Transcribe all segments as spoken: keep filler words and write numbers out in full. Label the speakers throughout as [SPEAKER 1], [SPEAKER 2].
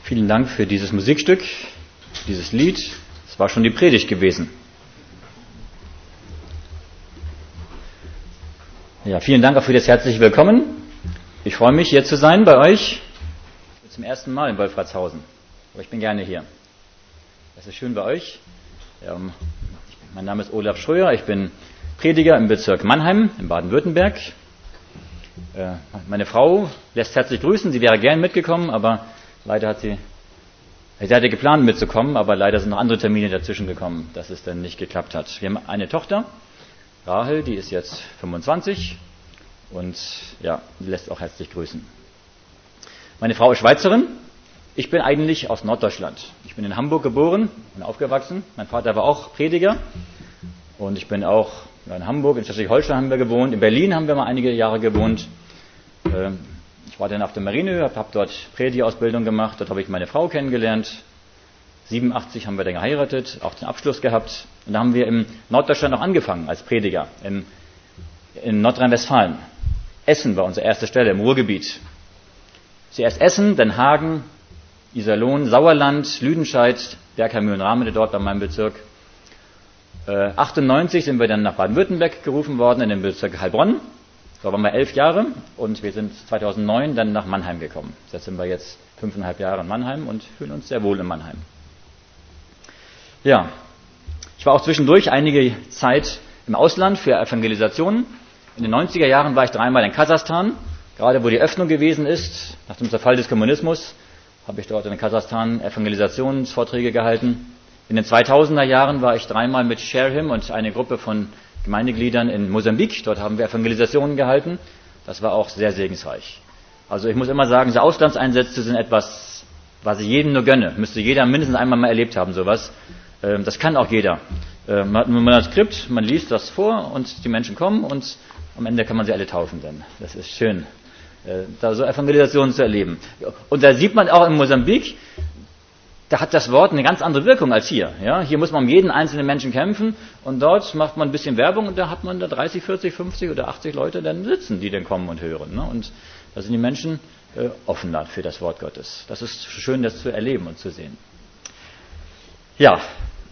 [SPEAKER 1] Vielen Dank für dieses Musikstück, dieses Lied. Es war schon die Predigt gewesen. Ja, vielen Dank auch für das herzliche Willkommen. Ich freue mich, hier zu sein bei euch. Zum ersten Mal in Wolfratshausen. Aber ich bin gerne hier. Es ist schön bei euch. Ja, mein Name ist Olaf Schröer. Ich bin Prediger im Bezirk Mannheim in Baden-Württemberg. Äh, meine Frau lässt herzlich grüßen. Sie wäre gern mitgekommen, aber leider hat sie, sie hatte geplant mitzukommen, aber leider sind noch andere Termine dazwischen gekommen, dass es dann nicht geklappt hat. Wir haben eine Tochter, Rahel, die ist jetzt fünfundzwanzig und ja, die lässt auch herzlich grüßen. Meine Frau ist Schweizerin. Ich bin eigentlich aus Norddeutschland. Ich bin in Hamburg geboren und aufgewachsen. Mein Vater war auch Prediger und ich bin auch ja, in Hamburg, in Schleswig-Holstein haben wir gewohnt. In Berlin haben wir mal einige Jahre gewohnt. Ich war dann auf der Marine, habe hab dort Predigerausbildung gemacht. Dort habe ich meine Frau kennengelernt. siebenundachtzig haben wir dann geheiratet, auch den Abschluss gehabt. Und da haben wir in Norddeutschland auch angefangen als Prediger, in, in Nordrhein-Westfalen. Essen war unsere erste Stelle im Ruhrgebiet. Zuerst Essen, dann Hagen, Iserlohn, Sauerland, Lüdenscheid, Bergheim-Mühlen-Ramede dort bei meinem Bezirk. Äh, achtundneunzig sind wir dann nach Baden-Württemberg gerufen worden, in den Bezirk Heilbronn. Da waren wir elf Jahre und wir sind zweitausendneun dann nach Mannheim gekommen. Jetzt sind wir jetzt fünfeinhalb Jahre in Mannheim und fühlen uns sehr wohl in Mannheim. Ja, ich war auch zwischendurch einige Zeit im Ausland für Evangelisationen. In den neunziger Jahren war ich dreimal in Kasachstan, gerade wo die Öffnung gewesen ist, nach dem Zerfall des Kommunismus, habe ich dort in Kasachstan Evangelisationsvorträge gehalten. In den zweitausender Jahren war ich dreimal mit Share Him und eine Gruppe von Gemeindegliedern in Mosambik. Dort haben wir Evangelisationen gehalten. Das war auch sehr segensreich. Also ich muss immer sagen, so Auslandseinsätze sind etwas, was ich jedem nur gönne. Müsste jeder mindestens einmal mal erlebt haben, sowas. Das kann auch jeder. Man hat nur ein Skript, man liest das vor und die Menschen kommen und am Ende kann man sie alle taufen dann. Das ist schön, da so Evangelisationen zu erleben. Und da sieht man auch in Mosambik, da hat das Wort eine ganz andere Wirkung als hier. Ja, hier muss man um jeden einzelnen Menschen kämpfen und dort macht man ein bisschen Werbung und da hat man da dreißig, vierzig, fünfzig oder achtzig Leute dann sitzen, die dann kommen und hören. Ne? Und da sind die Menschen äh, offen für das Wort Gottes. Das ist schön, das zu erleben und zu sehen. Ja,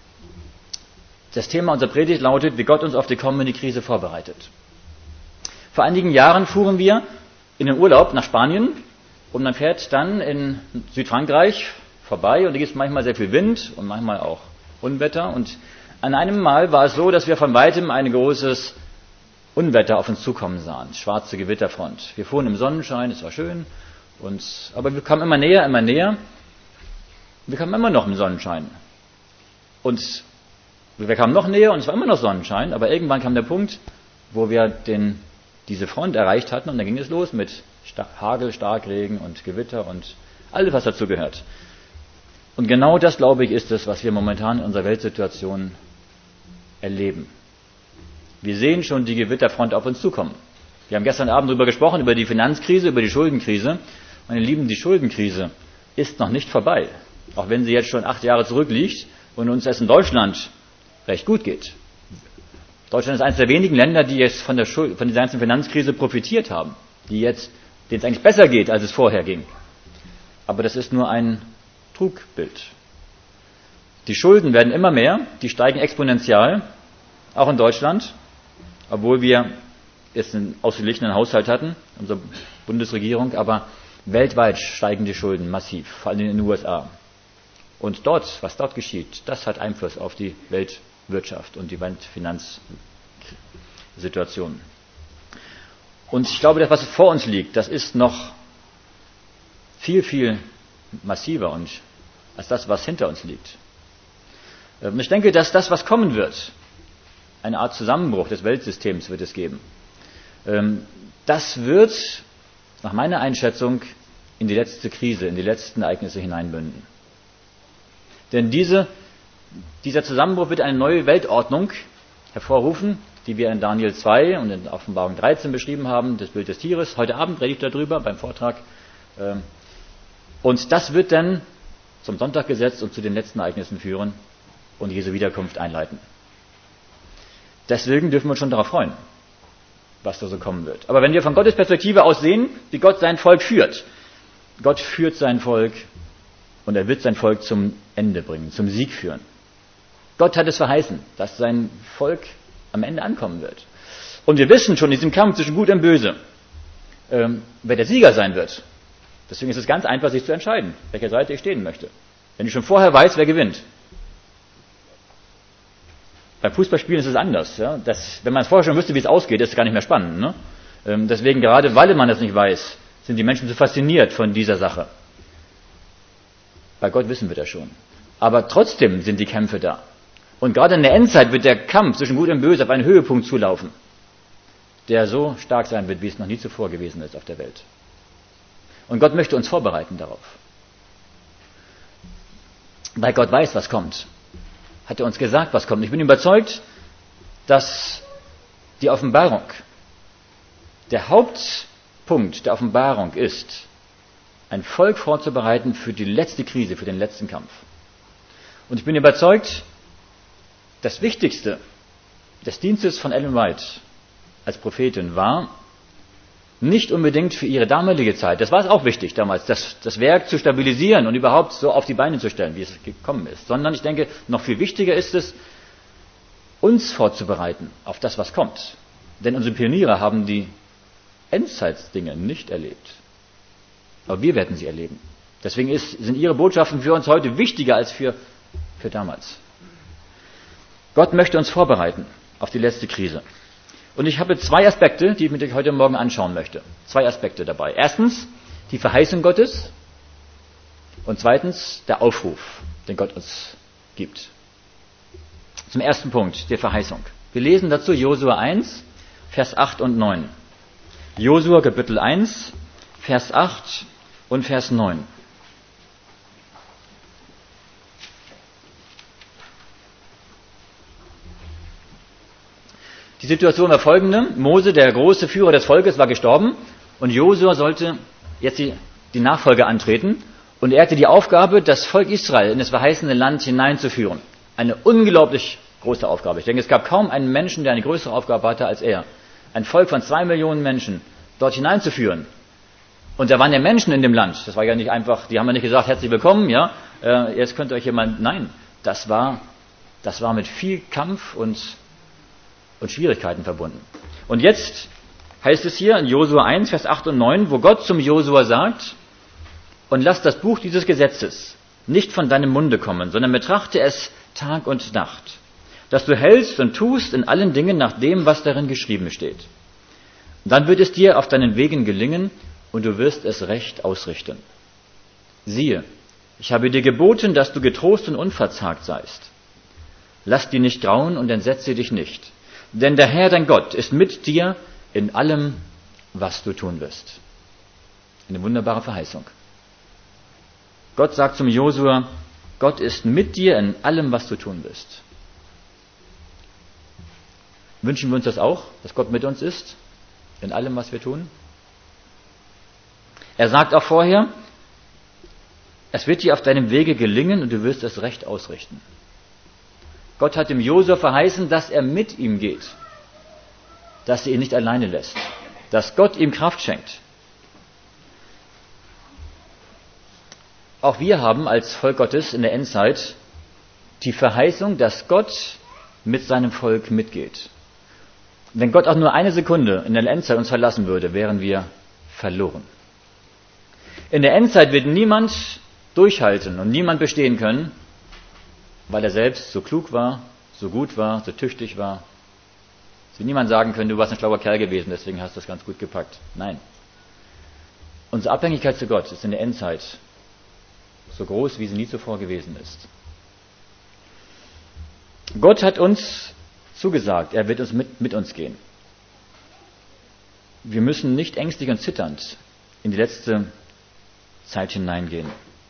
[SPEAKER 1] das Thema unserer Predigt lautet, wie Gott uns auf die kommende Krise vorbereitet. Vor einigen Jahren fuhren wir in den Urlaub nach Spanien und man fährt dann in Südfrankreich vorbei und da gibt es manchmal sehr viel Wind und manchmal auch Unwetter. Und an einem Mal war es so, dass wir von weitem ein großes Unwetter auf uns zukommen sahen, schwarze Gewitterfront. Wir fuhren im Sonnenschein, es war schön, und, aber wir kamen immer näher, immer näher. Wir kamen immer noch im Sonnenschein. Und wir kamen noch näher und es war immer noch Sonnenschein, aber irgendwann kam der Punkt, wo wir den, diese Front erreicht hatten und dann ging es los mit Hagel, Starkregen und Gewitter und alles, was dazu gehört. Und genau das, glaube ich, ist es, was wir momentan in unserer Weltsituation erleben. Wir sehen schon die Gewitterfront auf uns zukommen. Wir haben gestern Abend darüber gesprochen, über die Finanzkrise, über die Schuldenkrise. Meine Lieben, die Schuldenkrise ist noch nicht vorbei. Auch wenn sie jetzt schon acht Jahre zurückliegt und uns es in Deutschland recht gut geht. Deutschland ist eines der wenigen Länder, die jetzt von der Schuld, von dieser ganzen Finanzkrise profitiert haben. Die jetzt, denen es eigentlich besser geht, als es vorher ging. Aber das ist nur ein Trugbild. Die Schulden werden immer mehr, die steigen exponentiell, auch in Deutschland, obwohl wir jetzt einen ausgeglichenen Haushalt hatten, unsere Bundesregierung, aber weltweit steigen die Schulden massiv, vor allem in den U S A. Und dort, was dort geschieht, das hat Einfluss auf die Weltwirtschaft und die Weltfinanzsituation. Und ich glaube, das, was vor uns liegt, das ist noch viel, viel massiver und als das, was hinter uns liegt. Und ich denke, dass das, was kommen wird, eine Art Zusammenbruch des Weltsystems wird es geben. Das wird, nach meiner Einschätzung, in die letzte Krise, in die letzten Ereignisse hineinmünden. Denn diese, dieser Zusammenbruch wird eine neue Weltordnung hervorrufen, die wir in Daniel zwei und in Offenbarung dreizehn beschrieben haben, das Bild des Tieres. Heute Abend rede ich darüber beim Vortrag. Und das wird dann zum Sonntag gesetzt und zu den letzten Ereignissen führen und Jesu Wiederkunft einleiten. Deswegen dürfen wir uns schon darauf freuen, was da so kommen wird. Aber wenn wir von Gottes Perspektive aus sehen, wie Gott sein Volk führt. Gott führt sein Volk und er wird sein Volk zum Ende bringen, zum Sieg führen. Gott hat es verheißen, dass sein Volk am Ende ankommen wird. Und wir wissen schon in diesem Kampf zwischen Gut und Böse, ähm, wer der Sieger sein wird. Deswegen ist es ganz einfach, sich zu entscheiden, welcher Seite ich stehen möchte. Wenn ich schon vorher weiß, wer gewinnt. Beim Fußballspielen ist es anders. Ja? Das, wenn man vorher schon wüsste, wie es ausgeht, ist es gar nicht mehr spannend. Ne? Ähm, deswegen, gerade weil man das nicht weiß, sind die Menschen so fasziniert von dieser Sache. Bei Gott wissen wir das schon. Aber trotzdem sind die Kämpfe da. Und gerade in der Endzeit wird der Kampf zwischen Gut und Böse auf einen Höhepunkt zulaufen, der so stark sein wird, wie es noch nie zuvor gewesen ist auf der Welt. Und Gott möchte uns vorbereiten darauf. Weil Gott weiß, was kommt. Hat er uns gesagt, was kommt. Ich bin überzeugt, dass die Offenbarung, der Hauptpunkt der Offenbarung ist, ein Volk vorzubereiten für die letzte Krise, für den letzten Kampf. Und ich bin überzeugt, das Wichtigste des Dienstes von Ellen White als Prophetin war, nicht unbedingt für ihre damalige Zeit, das war es auch wichtig damals, das, das Werk zu stabilisieren und überhaupt so auf die Beine zu stellen, wie es gekommen ist, sondern ich denke, noch viel wichtiger ist es, uns vorzubereiten auf das, was kommt. Denn unsere Pioniere haben die Endzeitsdinge nicht erlebt. Aber wir werden sie erleben. Deswegen ist, sind ihre Botschaften für uns heute wichtiger als für, für damals. Gott möchte uns vorbereiten auf die letzte Krise. Und ich habe zwei Aspekte, die ich mit euch heute Morgen anschauen möchte. Zwei Aspekte dabei. Erstens die Verheißung Gottes und zweitens der Aufruf, den Gott uns gibt. Zum ersten Punkt, der Verheißung. Wir lesen dazu Josua eins, Vers acht und neun. Josua Kapitel eins, Vers acht und Vers neun. Die Situation war folgende. Mose, der große Führer des Volkes, war gestorben und Josua sollte jetzt die, die Nachfolge antreten. Und er hatte die Aufgabe, das Volk Israel in das verheißene Land hineinzuführen. Eine unglaublich große Aufgabe. Ich denke, es gab kaum einen Menschen, der eine größere Aufgabe hatte als er. Ein Volk von zwei Millionen Menschen dort hineinzuführen. Und da waren ja Menschen in dem Land. Das war ja nicht einfach, die haben ja nicht gesagt, herzlich willkommen, ja, äh, jetzt könnt ihr euch jemand, nein, das war, das war mit viel Kampf und und Schwierigkeiten verbunden. Und jetzt heißt es hier in Josua eins, Vers acht und neun, wo Gott zum Josua sagt, und lass das Buch dieses Gesetzes nicht von deinem Munde kommen, sondern betrachte es Tag und Nacht, dass du hältst und tust in allen Dingen nach dem, was darin geschrieben steht. Und dann wird es dir auf deinen Wegen gelingen und du wirst es recht ausrichten. Siehe, ich habe dir geboten, dass du getrost und unverzagt seist. Lass dir nicht grauen und entsetze dich nicht. Denn der Herr, dein Gott, ist mit dir in allem, was du tun wirst. Eine wunderbare Verheißung. Gott sagt zum Josua, Gott ist mit dir in allem, was du tun wirst. Wünschen wir uns das auch, dass Gott mit uns ist, in allem, was wir tun? Er sagt auch vorher, es wird dir auf deinem Wege gelingen und du wirst es recht ausrichten. Gott hat dem Josua verheißen, dass er mit ihm geht, dass er ihn nicht alleine lässt, dass Gott ihm Kraft schenkt. Auch wir haben als Volk Gottes in der Endzeit die Verheißung, dass Gott mit seinem Volk mitgeht. Wenn Gott auch nur eine Sekunde in der Endzeit uns verlassen würde, wären wir verloren. In der Endzeit wird niemand durchhalten und niemand bestehen können, weil er selbst so klug war, so gut war, so tüchtig war. Es wird niemand sagen können, du warst ein schlauer Kerl gewesen, deswegen hast du das ganz gut gepackt. Nein. Unsere Abhängigkeit zu Gott ist in der Endzeit so groß, wie sie nie zuvor gewesen ist. Gott hat uns zugesagt, er wird uns mit, mit uns gehen. Wir müssen nicht ängstlich und zitternd in die letzte Zeit hineingehen.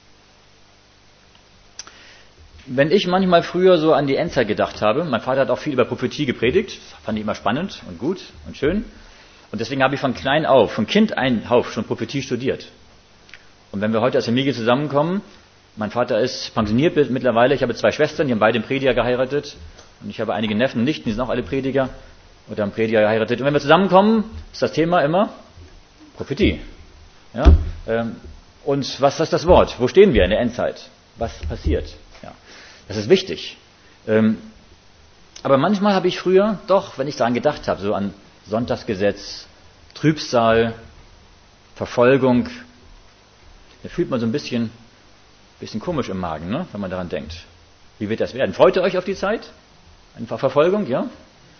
[SPEAKER 1] Wenn ich manchmal früher so an die Endzeit gedacht habe, mein Vater hat auch viel über Prophetie gepredigt, das fand ich immer spannend und gut und schön. Und deswegen habe ich von klein auf, von Kind ein auf schon Prophetie studiert. Und wenn wir heute als Familie zusammenkommen, mein Vater ist pensioniert mittlerweile, ich habe zwei Schwestern, die haben beide einen Prediger geheiratet. Und ich habe einige Neffen und Nichten, die sind auch alle Prediger oder haben Prediger geheiratet. Und wenn wir zusammenkommen, ist das Thema immer Prophetie. Ja? Ähm, Und was ist das Wort? Wo stehen wir in der Endzeit? Was passiert? Ja, das ist wichtig. Ähm, aber manchmal habe ich früher doch, wenn ich daran gedacht habe, so an Sonntagsgesetz, Trübsal, Verfolgung, da fühlt man so ein bisschen, bisschen komisch im Magen, ne, wenn man daran denkt. Wie wird das werden? Freut ihr euch auf die Zeit? Einfach Verfolgung, ja?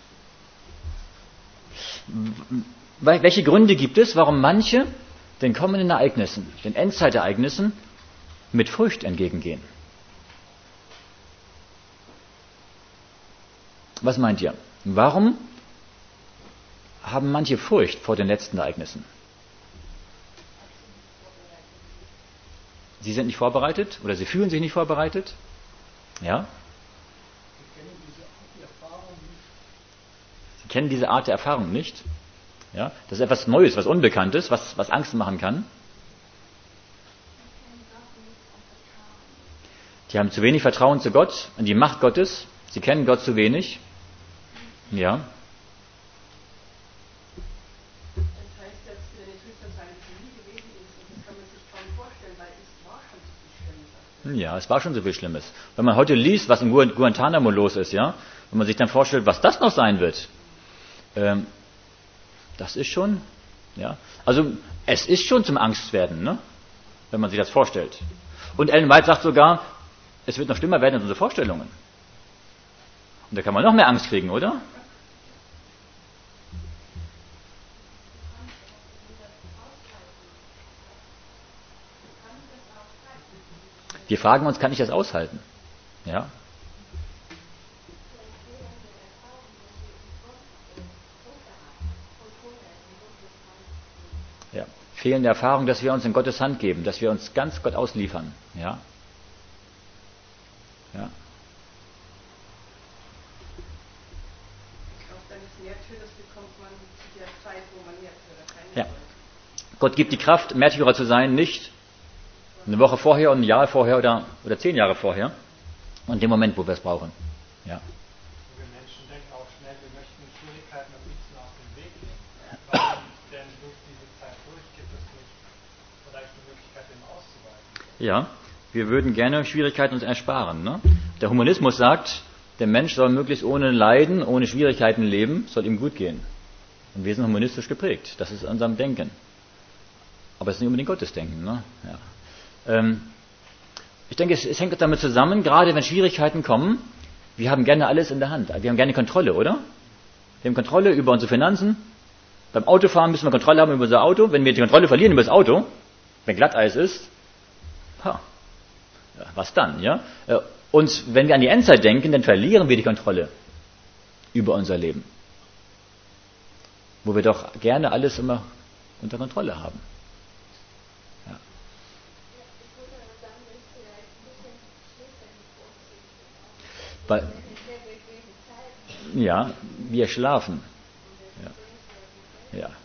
[SPEAKER 1] Welche Gründe gibt es, warum manche den kommenden Ereignissen, den Endzeitereignissen mit Furcht entgegengehen? Was meint ihr? Warum haben manche Furcht vor den letzten Ereignissen? Sie sind nicht vorbereitet oder sie fühlen sich nicht vorbereitet? Ja? Sie kennen diese Art der Erfahrung nicht. Ja? Das ist etwas Neues, was Unbekanntes, was, was Angst machen kann. Die haben zu wenig Vertrauen zu Gott, an die Macht Gottes. Sie kennen Gott zu wenig. Ja. Ja, es war schon so viel Schlimmes. Wenn man heute liest, was in Guantanamo los ist, ja, wenn man sich dann vorstellt, was das noch sein wird, ähm, das ist schon, ja, also es ist schon zum Angstwerden, ne, wenn man sich das vorstellt. Und Ellen White sagt sogar, es wird noch schlimmer werden als unsere Vorstellungen. Und da kann man noch mehr Angst kriegen, oder? Wir fragen uns, kann ich das aushalten? Ja. Ja. Fehlende Erfahrung, dass wir uns in Gottes Hand geben, dass wir uns ganz Gott ausliefern. Ja. Ja. Ja. Gott gibt die Kraft, Märtyrer zu sein, nicht eine Woche vorher und ein Jahr vorher oder, oder zehn Jahre vorher. Und dem Moment, wo wir es brauchen. Ja.
[SPEAKER 2] Wir Menschen denken auch schnell, wir möchten Schwierigkeiten am liebsten aus dem Weg nehmen. Warum denn durch diese Zeit durch gibt es nicht vielleicht die Möglichkeit, dem auszuweichen?
[SPEAKER 1] Ja, wir würden gerne Schwierigkeiten uns ersparen. Ne? Der Humanismus sagt, der Mensch soll möglichst ohne Leiden, ohne Schwierigkeiten leben, soll ihm gut gehen. Und wir sind humanistisch geprägt. Das ist unserem Denken. Aber es ist nicht unbedingt Gottes Denken. Ne? Ja. Ähm, ich denke, es, es hängt damit zusammen, gerade wenn Schwierigkeiten kommen, wir haben gerne alles in der Hand. Wir haben gerne Kontrolle, oder? Wir haben Kontrolle über unsere Finanzen. Beim Autofahren müssen wir Kontrolle haben über unser Auto. Wenn wir die Kontrolle verlieren über das Auto, wenn Glatteis ist, ha, ja, was dann? Ja? Und wenn wir an die Endzeit denken, dann verlieren wir die Kontrolle über unser Leben. Wo wir doch gerne alles immer unter Kontrolle haben. Ja. Weil, ja, wir schlafen. Ja. Ja.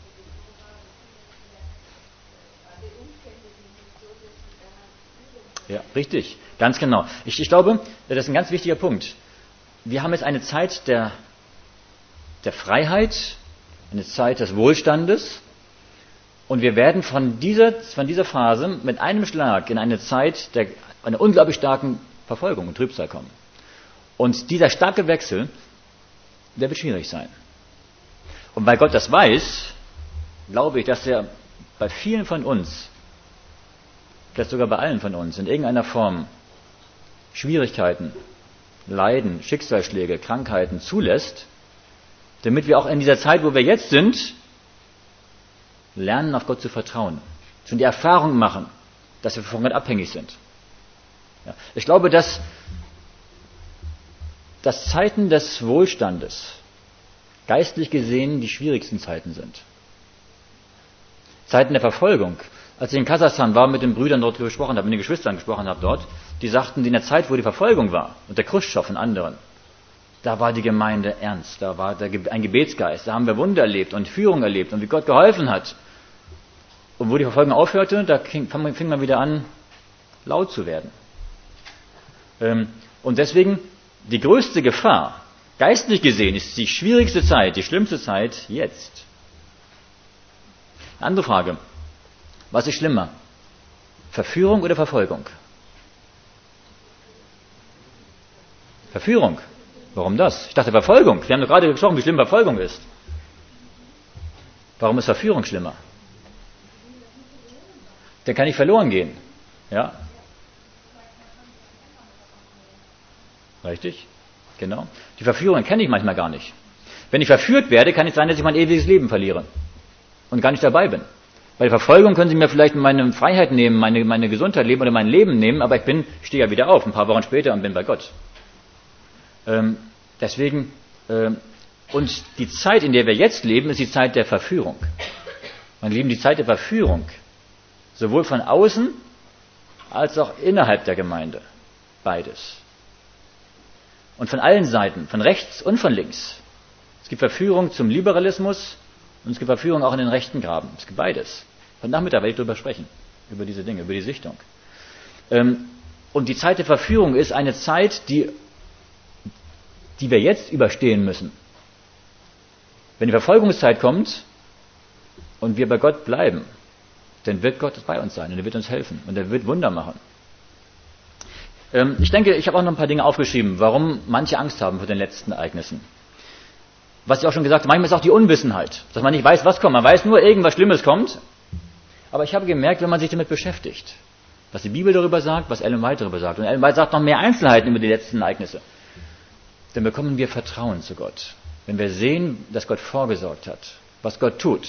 [SPEAKER 1] Ja, richtig, ganz genau. Ich, ich glaube, das ist ein ganz wichtiger Punkt. Wir haben jetzt eine Zeit der, der Freiheit, eine Zeit des Wohlstandes, und wir werden von dieser, von dieser Phase mit einem Schlag in eine Zeit der, einer unglaublich starken Verfolgung und Trübsal kommen. Und dieser starke Wechsel, der wird schwierig sein. Und weil Gott das weiß, glaube ich, dass er bei vielen von uns, vielleicht sogar bei allen von uns, in irgendeiner Form Schwierigkeiten, Leiden, Schicksalsschläge, Krankheiten zulässt, damit wir auch in dieser Zeit, wo wir jetzt sind, lernen, auf Gott zu vertrauen. Und die Erfahrung machen, dass wir von Gott abhängig sind. Ja. Ich glaube, dass, dass Zeiten des Wohlstandes geistlich gesehen die schwierigsten Zeiten sind. Zeiten der Verfolgung. Als ich in Kasachstan war, mit den Brüdern dort gesprochen habe, mit den Geschwistern gesprochen habe dort, die sagten, in der Zeit, wo die Verfolgung war, und der Chruschtschow und anderen, da war die Gemeinde ernst, da war ein Gebetsgeist, da haben wir Wunder erlebt und Führung erlebt und wie Gott geholfen hat. Und wo die Verfolgung aufhörte, da fing man wieder an, laut zu werden. Und deswegen, die größte Gefahr, geistlich gesehen, ist die schwierigste Zeit, die schlimmste Zeit jetzt. Eine andere Frage. Was ist schlimmer? Verführung oder Verfolgung? Verführung. Warum das? Ich dachte Verfolgung. Wir haben doch gerade gesprochen, wie schlimm Verfolgung ist. Warum ist Verführung schlimmer? Der kann nicht verloren gehen. Ja? Richtig? Genau. Die Verführung kenne ich manchmal gar nicht. Wenn ich verführt werde, kann es sein, dass ich mein ewiges Leben verliere und gar nicht dabei bin. Bei der Verfolgung können Sie mir vielleicht meine Freiheit nehmen, meine, meine Gesundheit nehmen oder mein Leben nehmen, aber ich bin, ich stehe ja wieder auf, ein paar Wochen später und bin bei Gott. Ähm, deswegen, ähm, und die Zeit, in der wir jetzt leben, ist die Zeit der Verführung. Meine Lieben, die Zeit der Verführung, sowohl von außen als auch innerhalb der Gemeinde. Beides. Und von allen Seiten, von rechts und von links. Es gibt Verführung zum Liberalismus und es gibt Verführung auch in den rechten Graben. Es gibt beides. Heute Nachmittag werde ich darüber sprechen, über diese Dinge, über die Sichtung. Und die Zeit der Verführung ist eine Zeit, die, die wir jetzt überstehen müssen. Wenn die Verfolgungszeit kommt und wir bei Gott bleiben, dann wird Gott bei uns sein und er wird uns helfen und er wird Wunder machen. Ich denke, ich habe auch noch ein paar Dinge aufgeschrieben, warum manche Angst haben vor den letzten Ereignissen. Was ich auch schon gesagt habe, manchmal ist auch die Unwissenheit, dass man nicht weiß, was kommt. Man weiß nur, irgendwas Schlimmes kommt. Aber ich habe gemerkt, wenn man sich damit beschäftigt, was die Bibel darüber sagt, was Ellen White darüber sagt, und Ellen White sagt noch mehr Einzelheiten über die letzten Ereignisse, dann bekommen wir Vertrauen zu Gott. Wenn wir sehen, dass Gott vorgesorgt hat, was Gott tut.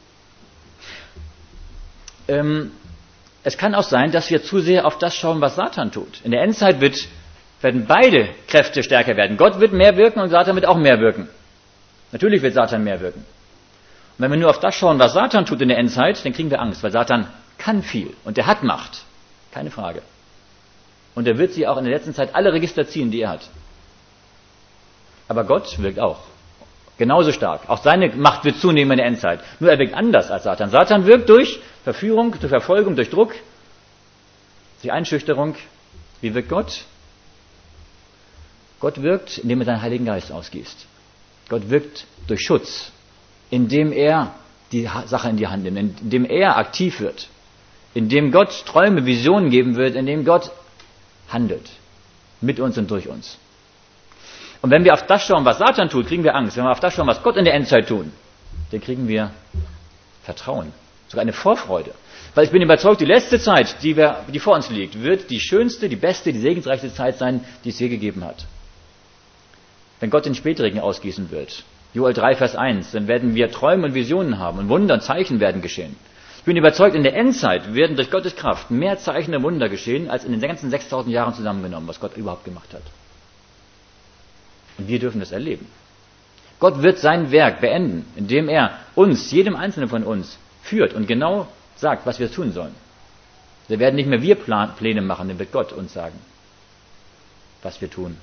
[SPEAKER 1] Ähm, es kann auch sein, dass wir zu sehr auf das schauen, was Satan tut. In der Endzeit wird, werden beide Kräfte stärker werden. Gott wird mehr wirken und Satan wird auch mehr wirken. Natürlich wird Satan mehr wirken. Und wenn wir nur auf das schauen, was Satan tut in der Endzeit, dann kriegen wir Angst, weil Satan kann viel und er hat Macht. Keine Frage. Und er wird sie auch in der letzten Zeit alle Register ziehen, die er hat. Aber Gott wirkt auch. Genauso stark. Auch seine Macht wird zunehmen in der Endzeit. Nur er wirkt anders als Satan. Satan wirkt durch Verführung, durch Verfolgung, durch Druck, durch Einschüchterung. Wie wirkt Gott? Gott wirkt, indem er seinen Heiligen Geist ausgießt. Gott wirkt durch Schutz, indem er die Sache in die Hand nimmt, indem er aktiv wird, indem Gott Träume, Visionen geben wird, indem Gott handelt. Mit uns und durch uns. Und wenn wir auf das schauen, was Satan tut, kriegen wir Angst. Wenn wir auf das schauen, was Gott in der Endzeit tut, dann kriegen wir Vertrauen. Sogar eine Vorfreude. Weil ich bin überzeugt, die letzte Zeit, die, wir, die vor uns liegt, wird die schönste, die beste, die segensreichste Zeit sein, die es je gegeben hat. Wenn Gott den Spätregen ausgießen wird, Joel drei, Vers eins, dann werden wir Träume und Visionen haben und Wunder und Zeichen werden geschehen. Ich bin überzeugt, in der Endzeit werden durch Gottes Kraft mehr Zeichen und Wunder geschehen, als in den ganzen sechstausend Jahren zusammengenommen, was Gott überhaupt gemacht hat. Und wir dürfen das erleben. Gott wird sein Werk beenden, indem er uns, jedem Einzelnen von uns, führt und genau sagt, was wir tun sollen. Wir werden nicht mehr wir Plan, Pläne machen, dann wird Gott uns sagen, was wir tun.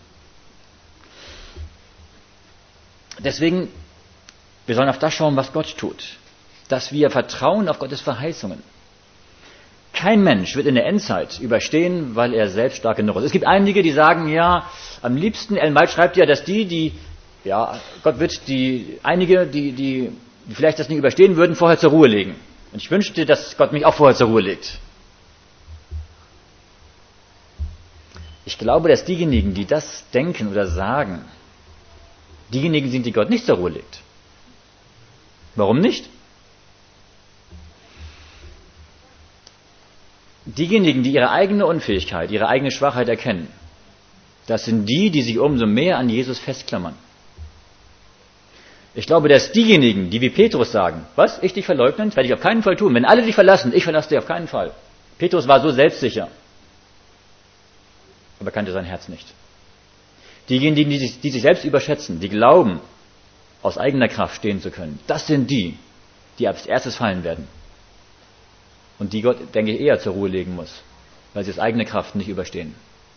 [SPEAKER 1] Deswegen, wir sollen auf das schauen, was Gott tut. Dass wir vertrauen auf Gottes Verheißungen. Kein Mensch wird in der Endzeit überstehen, weil er selbst stark genug ist. Es gibt einige, die sagen, ja, am liebsten, Ellen White schreibt ja, dass die, die, ja, Gott wird die, einige, die, die, die vielleicht das nicht überstehen würden, vorher zur Ruhe legen. Und ich wünschte, dass Gott mich auch vorher zur Ruhe legt. Ich glaube, dass diejenigen, die das denken oder sagen, diejenigen sind, die Gott nicht zur Ruhe legt. Warum nicht? Diejenigen, die ihre eigene Unfähigkeit, ihre eigene Schwachheit erkennen, das sind die, die sich umso mehr an Jesus festklammern. Ich glaube, dass diejenigen, die wie Petrus sagen, was, ich dich verleugnen, das werde ich auf keinen Fall tun. Wenn alle dich verlassen, ich verlasse dich auf keinen Fall. Petrus war so selbstsicher, aber kannte sein Herz nicht. Diejenigen, die sich, die sich selbst überschätzen, die glauben, aus eigener Kraft stehen zu können, das sind die, die als erstes fallen werden. Und die Gott, denke ich, eher zur Ruhe legen muss, weil sie aus eigener Kraft nicht überstehen.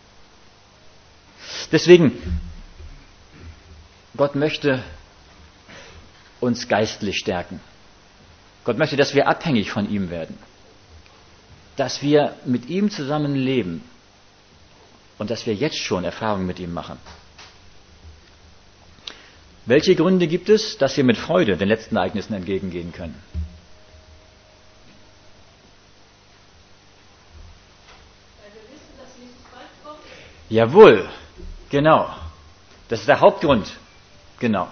[SPEAKER 1] Deswegen, Gott möchte uns geistlich stärken. Gott möchte, dass wir abhängig von ihm werden. Dass wir mit ihm zusammen leben. Und dass wir jetzt schon Erfahrungen mit ihm machen. Welche Gründe gibt es, dass wir mit Freude den letzten Ereignissen entgegengehen können? Jawohl, genau. Das ist der Hauptgrund. Genau.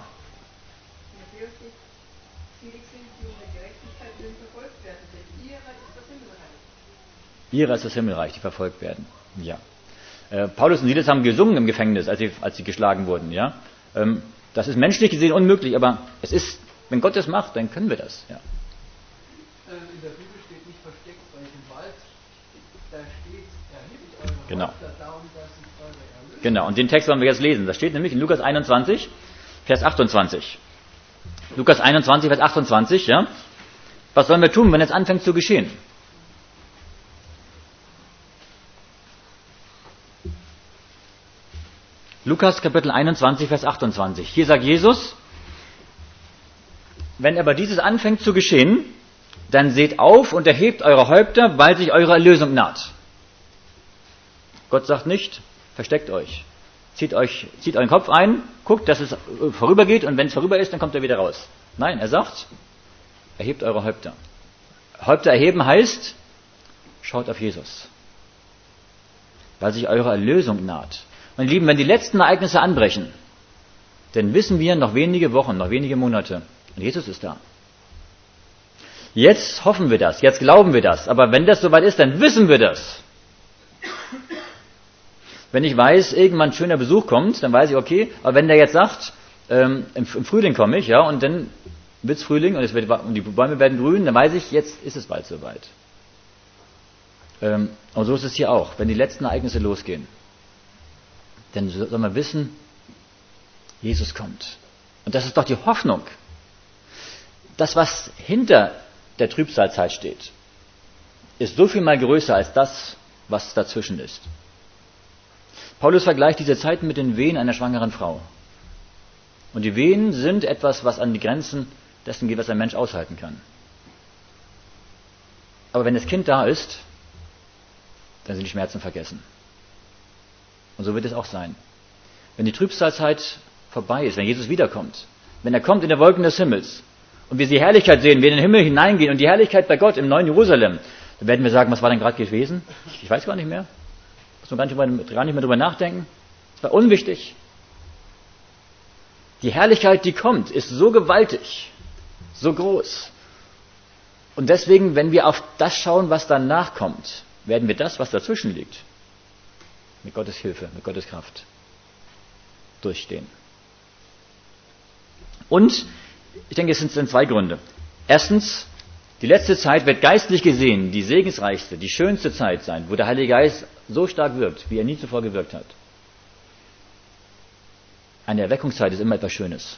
[SPEAKER 1] Ihrer ist das Himmelreich, die verfolgt werden. Ja. Äh, Paulus und Silas haben gesungen im Gefängnis, als sie, als sie geschlagen wurden. Ja. Ähm, das ist menschlich gesehen unmöglich, aber es ist, wenn Gott das macht, dann können wir das. Ja.
[SPEAKER 3] In der Bibel steht nicht versteckt euch im Wald, da steht, erhebt eure
[SPEAKER 1] Genau.
[SPEAKER 3] Häupter, darum, dass ich eure Erlösung.
[SPEAKER 1] Genau, und den Text wollen wir jetzt lesen. Das steht nämlich in Lukas einundzwanzig, Vers achtundzwanzig. Lukas einundzwanzig, Vers achtundzwanzig, ja. Was sollen wir tun, wenn es anfängt zu geschehen? Lukas Kapitel einundzwanzig, Vers achtundzwanzig. Hier sagt Jesus, wenn aber dieses anfängt zu geschehen, dann seht auf und erhebt eure Häupter, weil sich eure Erlösung naht. Gott sagt nicht, versteckt euch. Zieht euch, zieht euren Kopf ein, guckt, dass es vorübergeht und wenn es vorüber ist, dann kommt er wieder raus. Nein, er sagt, erhebt eure Häupter. Häupter erheben heißt, schaut auf Jesus. Weil sich eure Erlösung naht. Meine Lieben, wenn die letzten Ereignisse anbrechen, dann wissen wir noch wenige Wochen, noch wenige Monate. Und Jesus ist da. Jetzt hoffen wir das, jetzt glauben wir das. Aber wenn das soweit ist, dann wissen wir das. Wenn ich weiß, irgendwann ein schöner Besuch kommt, dann weiß ich, okay, aber wenn der jetzt sagt, ähm, im, im Frühling komme ich, ja, und dann wird's Frühling und, es wird, und die Bäume werden grün, dann weiß ich, jetzt ist es bald soweit. Ähm, und so ist es hier auch. Wenn die letzten Ereignisse losgehen, dann soll man wissen, Jesus kommt. Und das ist doch die Hoffnung. Das, was hinter der Trübsalzeit steht, ist so viel mal größer als das, was dazwischen ist. Paulus vergleicht diese Zeit mit den Wehen einer schwangeren Frau. Und die Wehen sind etwas, was an die Grenzen dessen geht, was ein Mensch aushalten kann. Aber wenn das Kind da ist, dann sind die Schmerzen vergessen. Und so wird es auch sein. Wenn die Trübsalzeit vorbei ist, wenn Jesus wiederkommt, wenn er kommt in der Wolken des Himmels und wir die Herrlichkeit sehen, wir in den Himmel hineingehen und die Herrlichkeit bei Gott im neuen Jerusalem, dann werden wir sagen, was war denn gerade gewesen? Ich weiß gar nicht mehr. Muss man gar nicht, drüber, gar nicht mehr drüber nachdenken. Das war unwichtig. Die Herrlichkeit, die kommt, ist so gewaltig, so groß. Und deswegen, wenn wir auf das schauen, was danach kommt, werden wir das, was dazwischen liegt, mit Gottes Hilfe, mit Gottes Kraft durchstehen. Und ich denke, es sind zwei Gründe. Erstens, die letzte Zeit wird geistlich gesehen die segensreichste, die schönste Zeit sein, wo der Heilige Geist so stark wirkt, wie er nie zuvor gewirkt hat. Eine Erweckungszeit ist immer etwas Schönes.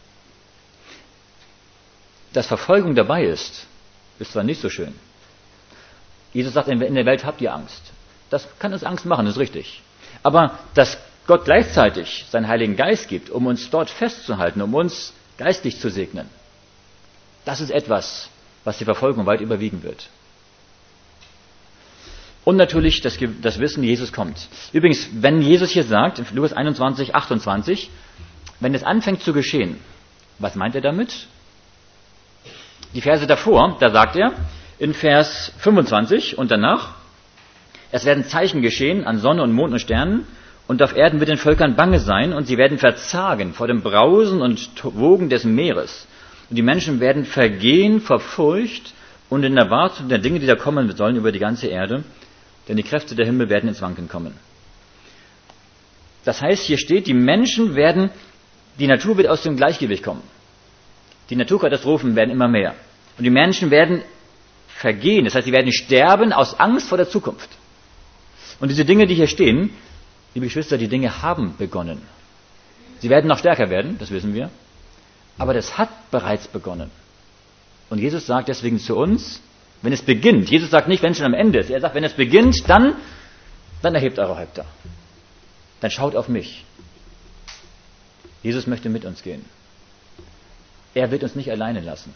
[SPEAKER 1] Dass Verfolgung dabei ist, ist zwar nicht so schön. Jesus sagt, in der Welt habt ihr Angst. Das kann uns Angst machen, das ist richtig. Aber dass Gott gleichzeitig seinen Heiligen Geist gibt, um uns dort festzuhalten, um uns geistlich zu segnen, das ist etwas, was die Verfolgung weit überwiegen wird. Und natürlich das, das Wissen, Jesus kommt. Übrigens, wenn Jesus hier sagt, in Lukas einundzwanzig, achtundzwanzig, wenn es anfängt zu geschehen, was meint er damit? Die Verse davor, da sagt er, in Vers fünfundzwanzig und danach, es werden Zeichen geschehen an Sonne und Mond und Sternen, und auf Erden wird den Völkern bange sein, und sie werden verzagen vor dem Brausen und Wogen des Meeres. Und die Menschen werden vergehen vor Furcht und in Erwartung der Dinge, die da kommen sollen über die ganze Erde, denn die Kräfte der Himmel werden ins Wanken kommen. Das heißt, hier steht, die Menschen werden, die Natur wird aus dem Gleichgewicht kommen. Die Naturkatastrophen werden immer mehr. Und die Menschen werden vergehen, das heißt, sie werden sterben aus Angst vor der Zukunft. Und diese Dinge, die hier stehen, liebe Geschwister, die Dinge haben begonnen. Sie werden noch stärker werden, das wissen wir. Aber das hat bereits begonnen. Und Jesus sagt deswegen zu uns, wenn es beginnt, Jesus sagt nicht, wenn es schon am Ende ist, er sagt, wenn es beginnt, dann, dann erhebt eure Häupter. Dann schaut auf mich. Jesus möchte mit uns gehen. Er wird uns nicht alleine lassen.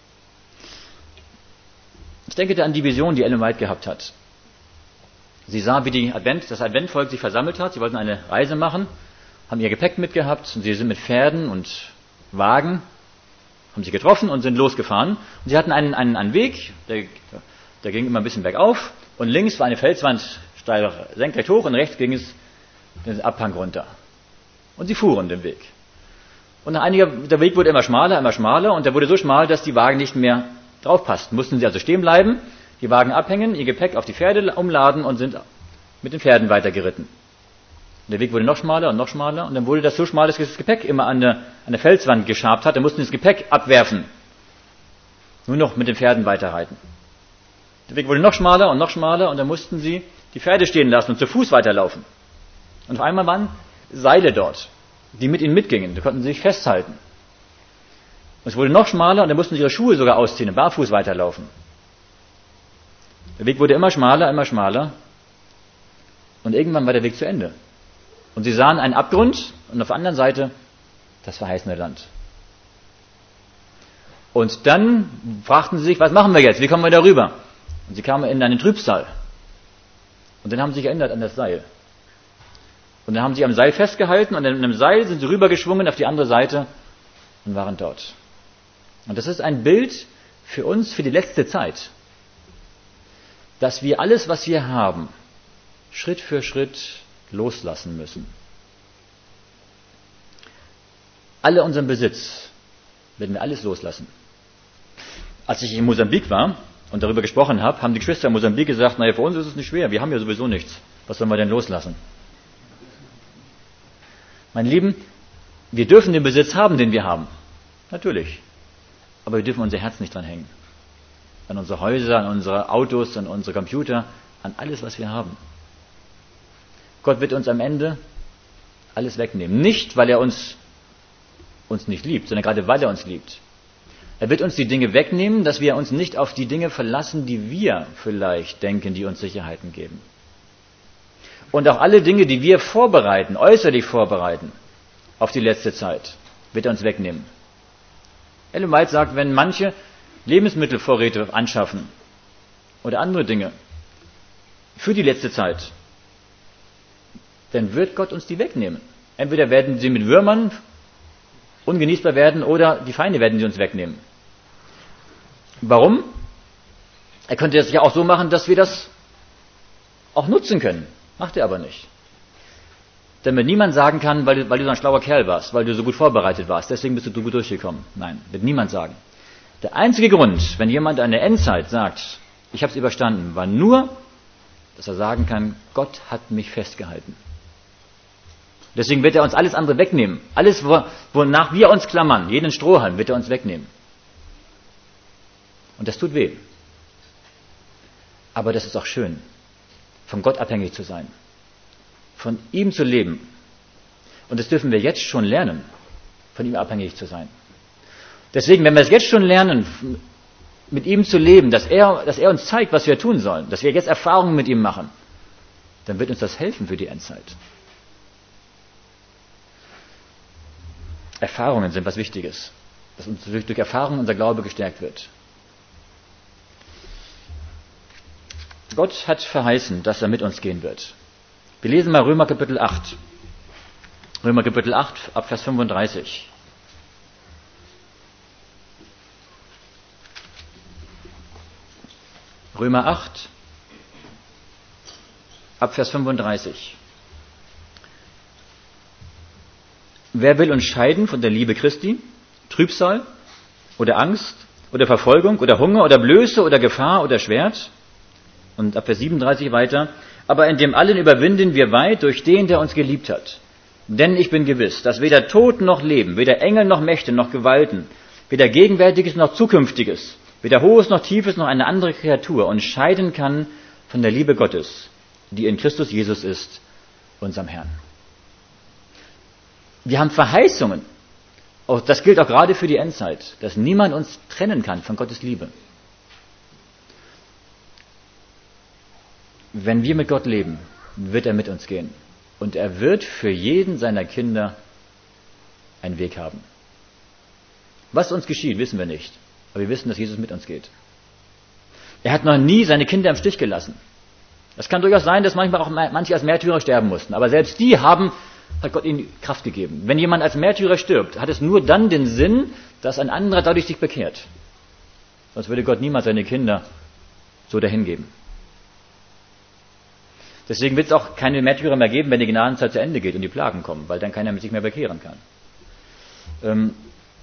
[SPEAKER 1] Ich denke da an die Vision, die Ellen White gehabt hat. Sie sah, wie die Advent, das Adventvolk sich versammelt hat. Sie wollten eine Reise machen, haben ihr Gepäck mitgehabt und sie sind mit Pferden und Wagen, haben sich getroffen und sind losgefahren. Und sie hatten einen, einen, einen Weg, der, der ging immer ein bisschen bergauf und links war eine Felswand steil senkrecht hoch und rechts ging es den Abhang runter. Und sie fuhren den Weg. Und nach einiger, der Weg wurde immer schmaler, immer schmaler und der wurde so schmal, dass die Wagen nicht mehr drauf passten. Mussten sie also stehen bleiben, die Wagen abhängen, ihr Gepäck auf die Pferde umladen und sind mit den Pferden weitergeritten. Der Weg wurde noch schmaler und noch schmaler und dann wurde das so schmal, dass das Gepäck immer an der, an der Felswand geschabt hat. Dann mussten sie das Gepäck abwerfen. Nur noch mit den Pferden weiterreiten. Der Weg wurde noch schmaler und noch schmaler und dann mussten sie die Pferde stehen lassen und zu Fuß weiterlaufen. Und auf einmal waren Seile dort, die mit ihnen mitgingen. Da konnten sie sich festhalten. Und es wurde noch schmaler und dann mussten sie ihre Schuhe sogar ausziehen und barfuß weiterlaufen. Der Weg wurde immer schmaler, immer schmaler. Und irgendwann war der Weg zu Ende. Und sie sahen einen Abgrund und auf der anderen Seite das verheißene Land. Und dann fragten sie sich, was machen wir jetzt? Wie kommen wir da rüber? Und sie kamen in einen Trübsal. Und dann haben sie sich erinnert an das Seil. Und dann haben sie am Seil festgehalten und in einem Seil sind sie rübergeschwungen auf die andere Seite und waren dort. Und das ist ein Bild für uns, für die letzte Zeit. Dass wir alles, was wir haben, Schritt für Schritt loslassen müssen. Alle unseren Besitz werden wir alles loslassen. Als ich in Mosambik war und darüber gesprochen habe, haben die Geschwister in Mosambik gesagt, naja, für uns ist es nicht schwer, wir haben ja sowieso nichts. Was sollen wir denn loslassen? Meine Lieben, wir dürfen den Besitz haben, den wir haben. Natürlich. Aber wir dürfen unser Herz nicht dran hängen. An unsere Häuser, an unsere Autos, an unsere Computer, an alles, was wir haben. Gott wird uns am Ende alles wegnehmen. Nicht, weil er uns, uns nicht liebt, sondern gerade weil er uns liebt. Er wird uns die Dinge wegnehmen, dass wir uns nicht auf die Dinge verlassen, die wir vielleicht denken, die uns Sicherheiten geben. Und auch alle Dinge, die wir vorbereiten, äußerlich vorbereiten, auf die letzte Zeit, wird er uns wegnehmen. Ellen White sagt, wenn manche Lebensmittelvorräte anschaffen oder andere Dinge für die letzte Zeit, dann wird Gott uns die wegnehmen. Entweder werden sie mit Würmern ungenießbar werden oder die Feinde werden sie uns wegnehmen. Warum? Er könnte es ja auch so machen, dass wir das auch nutzen können. Macht er aber nicht. Damit niemand sagen kann, weil du, weil du so ein schlauer Kerl warst, weil du so gut vorbereitet warst, deswegen bist du gut durchgekommen. Nein, wird niemand sagen. Der einzige Grund, wenn jemand an der Endzeit sagt, ich habe es überstanden, war nur, dass er sagen kann, Gott hat mich festgehalten. Deswegen wird er uns alles andere wegnehmen. Alles, wonach wir uns klammern, jeden Strohhalm wird er uns wegnehmen. Und das tut weh. Aber das ist auch schön, von Gott abhängig zu sein, von ihm zu leben. Und das dürfen wir jetzt schon lernen, von ihm abhängig zu sein. Deswegen, wenn wir es jetzt schon lernen, mit ihm zu leben, dass er, dass er uns zeigt, was wir tun sollen, dass wir jetzt Erfahrungen mit ihm machen, dann wird uns das helfen für die Endzeit. Erfahrungen sind was Wichtiges, dass uns durch, durch Erfahrungen unser Glaube gestärkt wird. Gott hat verheißen, dass er mit uns gehen wird. Wir lesen mal Römer Kapitel acht. Römer Kapitel acht, ab Vers fünfunddreißig. Römer acht, ab Vers fünfunddreißig. Wer will uns scheiden von der Liebe Christi? Trübsal oder Angst oder Verfolgung oder Hunger oder Blöße oder Gefahr oder Schwert? Und ab Vers siebenunddreißig weiter. Aber in dem allen überwinden wir weit durch den, der uns geliebt hat. Denn ich bin gewiss, dass weder Tod noch Leben, weder Engel noch Mächte noch Gewalten, weder Gegenwärtiges noch Zukünftiges, weder Hohes noch Tiefes noch eine andere Kreatur uns scheiden kann von der Liebe Gottes, die in Christus Jesus ist, unserem Herrn. Wir haben Verheißungen. Auch das gilt auch gerade für die Endzeit, dass niemand uns trennen kann von Gottes Liebe. Wenn wir mit Gott leben, wird er mit uns gehen. Und er wird für jeden seiner Kinder einen Weg haben. Was uns geschieht, wissen wir nicht. Aber wir wissen, dass Jesus mit uns geht. Er hat noch nie seine Kinder im Stich gelassen. Es kann durchaus sein, dass manchmal auch manche als Märtyrer sterben mussten. Aber selbst die haben, hat Gott ihnen Kraft gegeben. Wenn jemand als Märtyrer stirbt, hat es nur dann den Sinn, dass ein anderer dadurch sich bekehrt. Sonst würde Gott niemals seine Kinder so dahingeben. Deswegen wird es auch keine Märtyrer mehr geben, wenn die Gnadenzeit zu Ende geht und die Plagen kommen, weil dann keiner sich mehr bekehren kann. Ähm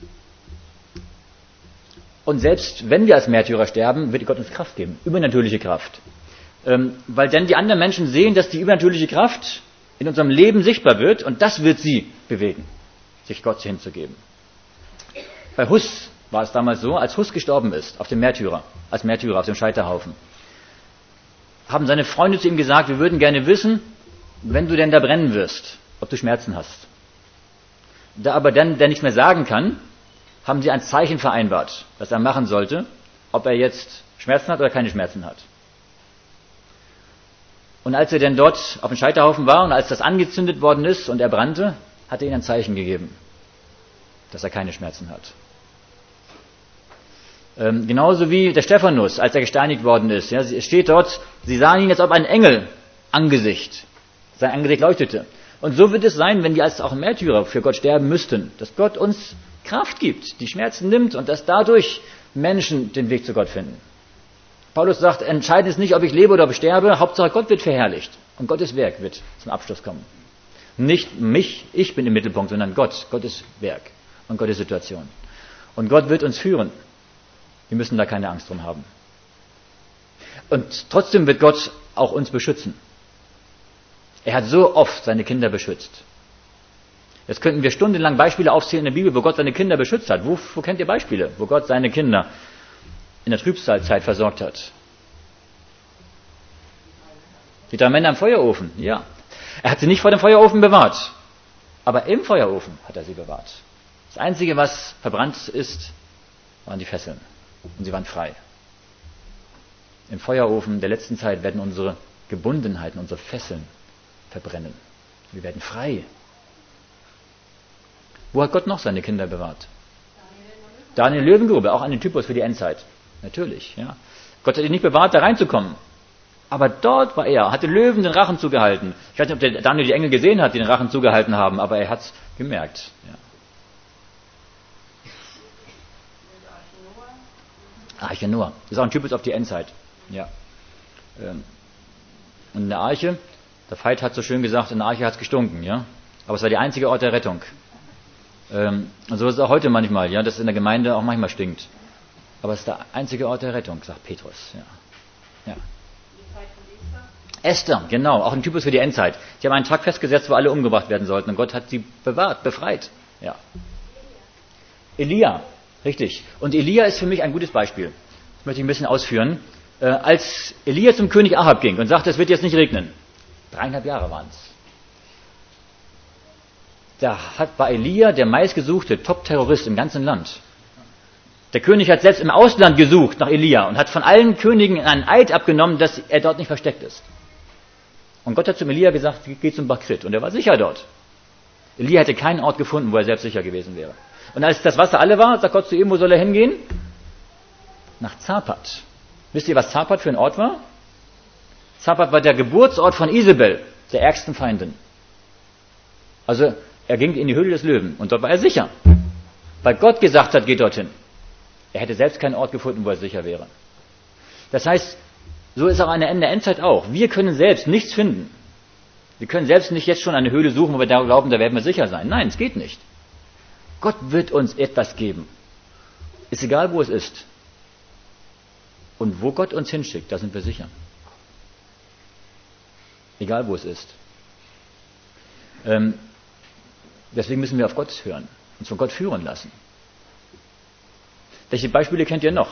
[SPEAKER 1] und selbst wenn wir als Märtyrer sterben, wird Gott uns Kraft geben, übernatürliche Kraft. Ähm, weil dann die anderen Menschen sehen, dass die übernatürliche Kraft in unserem Leben sichtbar wird und das wird sie bewegen, sich Gott hinzugeben. Bei Hus war es damals so, als Hus gestorben ist, auf dem Märtyrer, als Märtyrer auf dem Scheiterhaufen, haben seine Freunde zu ihm gesagt, wir würden gerne wissen, wenn du denn da brennen wirst, ob du Schmerzen hast. Da aber dann der nicht mehr sagen kann, haben sie ein Zeichen vereinbart, das er machen sollte, ob er jetzt Schmerzen hat oder keine Schmerzen hat. Und als er denn dort auf dem Scheiterhaufen war und als das angezündet worden ist und er brannte, hat er ihnen ein Zeichen gegeben, dass er keine Schmerzen hat. Ähm, genauso wie der Stephanus, als er gesteinigt worden ist. Ja, es steht dort, sie sahen ihn, als ob ein Engel Angesicht, sein Angesicht leuchtete. Und so wird es sein, wenn wir als auch Märtyrer für Gott sterben müssten, dass Gott uns Kraft gibt, die Schmerzen nimmt und dass dadurch Menschen den Weg zu Gott finden. Paulus sagt, entscheidend ist nicht, ob ich lebe oder ob ich sterbe, Hauptsache Gott wird verherrlicht und Gottes Werk wird zum Abschluss kommen. Nicht mich, ich bin im Mittelpunkt, sondern Gott, Gottes Werk und Gottes Situation. Und Gott wird uns führen. Wir müssen da keine Angst drum haben. Und trotzdem wird Gott auch uns beschützen. Er hat so oft seine Kinder beschützt. Jetzt könnten wir stundenlang Beispiele aufzählen in der Bibel, wo Gott seine Kinder beschützt hat. Wo, wo kennt ihr Beispiele, wo Gott seine Kinder in der Trübsalzeit versorgt hat? Die drei Männer im Feuerofen, ja. Er hat sie nicht vor dem Feuerofen bewahrt, aber im Feuerofen hat er sie bewahrt. Das Einzige, was verbrannt ist, waren die Fesseln. Und sie waren frei. Im Feuerofen der letzten Zeit werden unsere Gebundenheiten, unsere Fesseln verbrennen. Wir werden frei. Wo hat Gott noch seine Kinder bewahrt? Daniel Löwengrube, auch einen Typus für die Endzeit. Natürlich, ja. Gott hat ihn nicht bewahrt, da reinzukommen. Aber dort war er, hatte Löwen den Rachen zugehalten. Ich weiß nicht, ob der Daniel die Engel gesehen hat, die den Rachen zugehalten haben, aber er hat es gemerkt. Ja. Arche Noah. Das ist auch ein Typus auf die Endzeit. Ja. Und in der Arche, der Veit hat so schön gesagt, in der Arche hat es gestunken, ja. Aber es war der einzige Ort der Rettung. Und so ist es auch heute manchmal, ja, dass es in der Gemeinde auch manchmal stinkt. Aber es ist der einzige Ort der Rettung, sagt Petrus. Ja. Ja. Esther, genau, auch ein Typus für die Endzeit. Sie haben einen Tag festgesetzt, wo alle umgebracht werden sollten und Gott hat sie bewahrt, befreit. Ja. Elia, richtig. Und Elia ist für mich ein gutes Beispiel. Das möchte ich ein bisschen ausführen. Äh, als Elia zum König Ahab ging und sagte, es wird jetzt nicht regnen. Dreieinhalb Jahre waren es. Da hat, war Elia der meistgesuchte Top-Terrorist im ganzen Land. Der König hat selbst im Ausland gesucht nach Elia und hat von allen Königen einen Eid abgenommen, dass er dort nicht versteckt ist. Und Gott hat zum Elia gesagt, geh zum Bakrit. Und er war sicher dort. Elia hätte keinen Ort gefunden, wo er selbst sicher gewesen wäre. Und als das Wasser alle war, sagt Gott zu ihm, wo soll er hingehen? Nach Zapat. Wisst ihr, was Zapat für ein Ort war? Zapat war der Geburtsort von Isabel, der ärgsten Feindin. Also er ging in die Höhle des Löwen und dort war er sicher. Weil Gott gesagt hat, geht dorthin. Er hätte selbst keinen Ort gefunden, wo er sicher wäre. Das heißt, so ist auch eine Ende der Endzeit auch. Wir können selbst nichts finden. Wir können selbst nicht jetzt schon eine Höhle suchen, wo wir da glauben, da werden wir sicher sein. Nein, es geht nicht. Gott wird uns etwas geben. Ist egal, wo es ist. Und wo Gott uns hinschickt, da sind wir sicher. Egal, wo es ist. Ähm, deswegen müssen wir auf Gott hören, uns von Gott führen lassen. Welche Beispiele kennt ihr noch?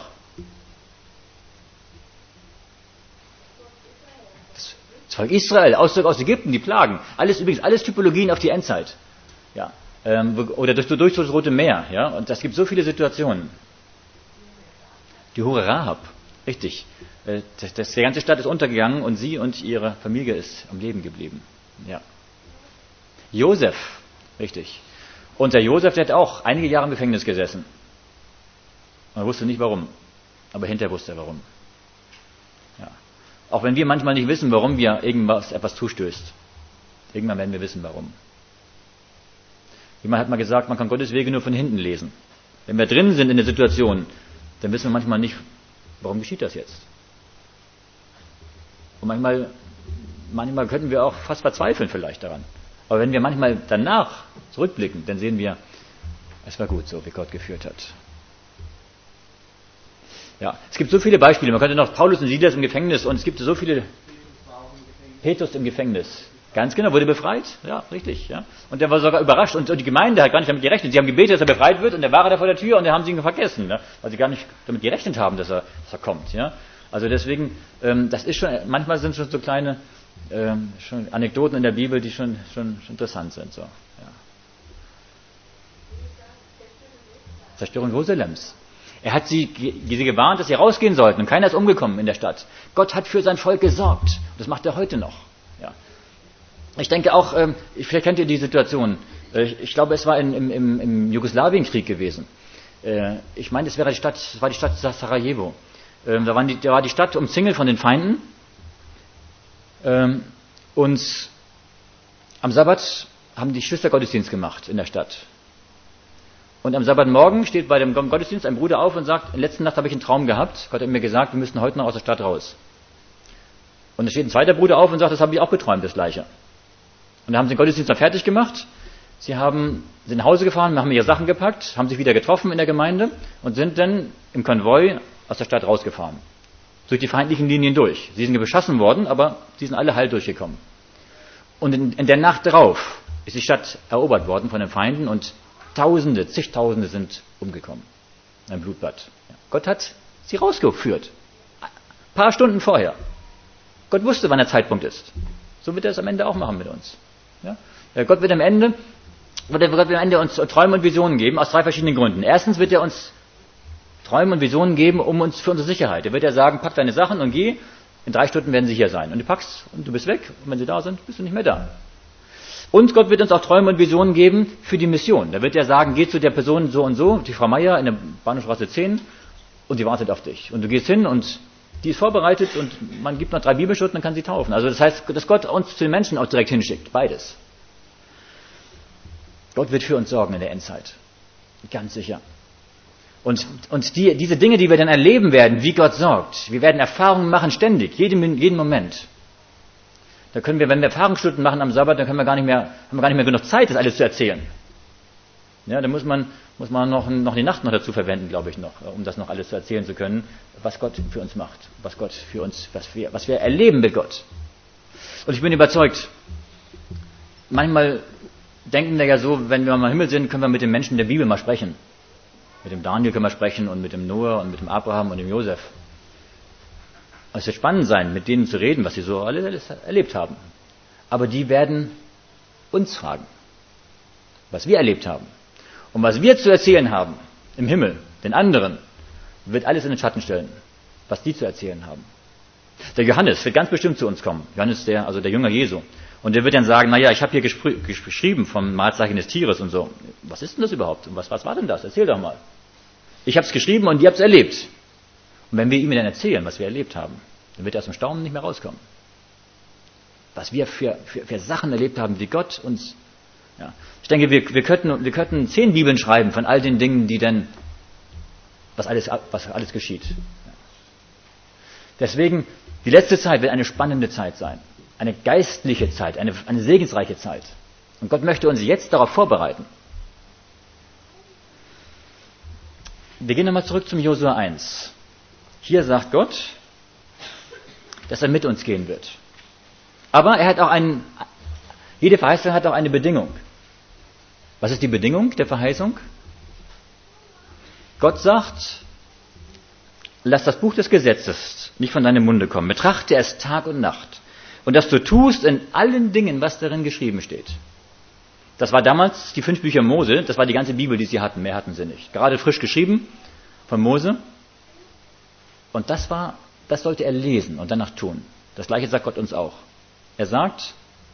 [SPEAKER 1] Das Volk Israel, Auszug aus Ägypten, die Plagen. Alles übrigens, alles Typologien auf die Endzeit. Ja. Ähm, oder durch, durch das Rote Meer. Ja. Und es gibt so viele Situationen. Die Hure Rahab, richtig. Äh, das, das, die ganze Stadt ist untergegangen und sie und ihre Familie ist am Leben geblieben. Ja. Josef, richtig. Und der Josef, der hat auch einige Jahre im Gefängnis gesessen. Man wusste nicht warum, aber hinterher wusste er warum. Ja. Auch wenn wir manchmal nicht wissen, warum wir irgendwas etwas zustößt. Irgendwann werden wir wissen, warum. Jemand hat mal gesagt, man kann Gottes Wege nur von hinten lesen. Wenn wir drin sind in der Situation, dann wissen wir manchmal nicht, warum geschieht das jetzt. Und manchmal manchmal könnten wir auch fast verzweifeln vielleicht daran. Aber wenn wir manchmal danach zurückblicken, dann sehen wir, es war gut so, wie Gott geführt hat. Ja, es gibt so viele Beispiele. Man könnte noch Paulus und Silas im Gefängnis und es gibt so viele. Petrus im Gefängnis. Ganz genau, wurde befreit. Ja, richtig. Ja. Und der war sogar überrascht. Und, und die Gemeinde hat gar nicht damit gerechnet. Sie haben gebetet, dass er befreit wird und der war da vor der Tür und da haben sie ihn vergessen. Ja, weil sie gar nicht damit gerechnet haben, dass er, dass er kommt. Ja. Also deswegen, ähm, das ist schon, manchmal sind schon so kleine ähm, schon Anekdoten in der Bibel, die schon, schon, schon interessant sind. So. Ja. Zerstörung Jerusalems. Er hat sie, sie gewarnt, dass sie rausgehen sollten und keiner ist umgekommen in der Stadt. Gott hat für sein Volk gesorgt. Das macht er heute noch. Ja. Ich denke auch, ähm, vielleicht kennt ihr die Situation. Äh, ich glaube, es war in, im, im, im Jugoslawienkrieg gewesen. Äh, ich meine, es wäre die Stadt, es war die Stadt Sarajevo. Ähm, da, waren die, da war die Stadt umzingelt von den Feinden. Ähm, und am Sabbat haben die Schwester Gottesdienst gemacht in der Stadt. Und am Sabbatmorgen steht bei dem Gottesdienst ein Bruder auf und sagt, in der letzten Nacht habe ich einen Traum gehabt. Gott hat mir gesagt, wir müssen heute noch aus der Stadt raus. Und da steht ein zweiter Bruder auf und sagt, das habe ich auch geträumt, das Gleiche. Und da haben sie den Gottesdienst dann fertig gemacht. Sie haben, sind nach Hause gefahren, haben ihre Sachen gepackt, haben sich wieder getroffen in der Gemeinde und sind dann im Konvoi aus der Stadt rausgefahren. Durch die feindlichen Linien durch. Sie sind beschossen worden, aber sie sind alle heil durchgekommen. Und in, in der Nacht darauf ist die Stadt erobert worden von den Feinden und Tausende, zigtausende sind umgekommen. Ein Blutbad. Ja. Gott hat sie rausgeführt. Ein paar Stunden vorher. Gott wusste, wann der Zeitpunkt ist. So wird er es am Ende auch machen mit uns. Ja? Ja, Gott wird am Ende, wird er, wird am Ende uns Träume und Visionen geben, aus drei verschiedenen Gründen. Erstens wird er uns Träume und Visionen geben, um uns für unsere Sicherheit. Er wird ja sagen, pack deine Sachen und geh. In drei Stunden werden sie hier sein. Und du packst und du bist weg. Und wenn sie da sind, bist du nicht mehr da. Und Gott wird uns auch Träume und Visionen geben für die Mission. Da wird er sagen, geh zu der Person so und so, die Frau Meier in der Bahnhofstraße zehn und die wartet auf dich. Und du gehst hin und die ist vorbereitet und man gibt noch drei Bibelstunden, dann kann sie taufen. Also das heißt, dass Gott uns zu den Menschen auch direkt hinschickt. Beides. Gott wird für uns sorgen in der Endzeit. Ganz sicher. Und, und die, diese Dinge, die wir dann erleben werden, wie Gott sorgt, wir werden Erfahrungen machen ständig, jeden, jeden Moment. Da können wir, wenn wir Erfahrungsstunden machen am Sabbat, dann können wir gar nicht mehr, haben wir gar nicht mehr genug Zeit, das alles zu erzählen. Ja, da muss man, muss man noch, noch die Nacht noch dazu verwenden, glaube ich noch, um das noch alles zu erzählen zu können, was Gott für uns macht, was Gott für uns, was wir, was wir erleben mit Gott. Und ich bin überzeugt, manchmal denken wir ja so, wenn wir mal im Himmel sind, können wir mit den Menschen der Bibel mal sprechen. Mit dem Daniel können wir sprechen und mit dem Noah und mit dem Abraham und dem Josef. Es wird spannend sein, mit denen zu reden, was sie so alles erlebt haben. Aber die werden uns fragen, was wir erlebt haben. Und was wir zu erzählen haben im Himmel, den anderen, wird alles in den Schatten stellen, was die zu erzählen haben. Der Johannes wird ganz bestimmt zu uns kommen. Johannes, der, also der Jünger Jesu. Und der wird dann sagen, naja, ich habe hier gespr- geschrieben vom Mahlzeichen des Tieres und so. Was ist denn das überhaupt? Und was, was war denn das? Erzähl doch mal. Ich habe es geschrieben und ihr habt es erlebt. Und wenn wir ihm dann erzählen, was wir erlebt haben, dann wird er aus dem Staunen nicht mehr rauskommen. Was wir für, für, für Sachen erlebt haben, wie Gott uns... Ja. Ich denke, wir, wir, könnten, wir könnten zehn Bibeln schreiben von all den Dingen, die dann... Was alles, was alles geschieht. Ja. Deswegen, die letzte Zeit wird eine spannende Zeit sein. Eine geistliche Zeit, eine, eine segensreiche Zeit. Und Gott möchte uns jetzt darauf vorbereiten. Wir gehen nochmal zurück zum Josua eins. Hier sagt Gott, dass er mit uns gehen wird. Aber er hat auch einen, jede Verheißung hat auch eine Bedingung. Was ist die Bedingung der Verheißung? Gott sagt, lass das Buch des Gesetzes nicht von deinem Munde kommen. Betrachte es Tag und Nacht. Und dass du tust in allen Dingen, was darin geschrieben steht. Das war damals die fünf Bücher Mose, das war die ganze Bibel, die sie hatten, mehr hatten sie nicht. Gerade frisch geschrieben von Mose. Und das war, das sollte er lesen und danach tun. Das Gleiche sagt Gott uns auch. Er sagt,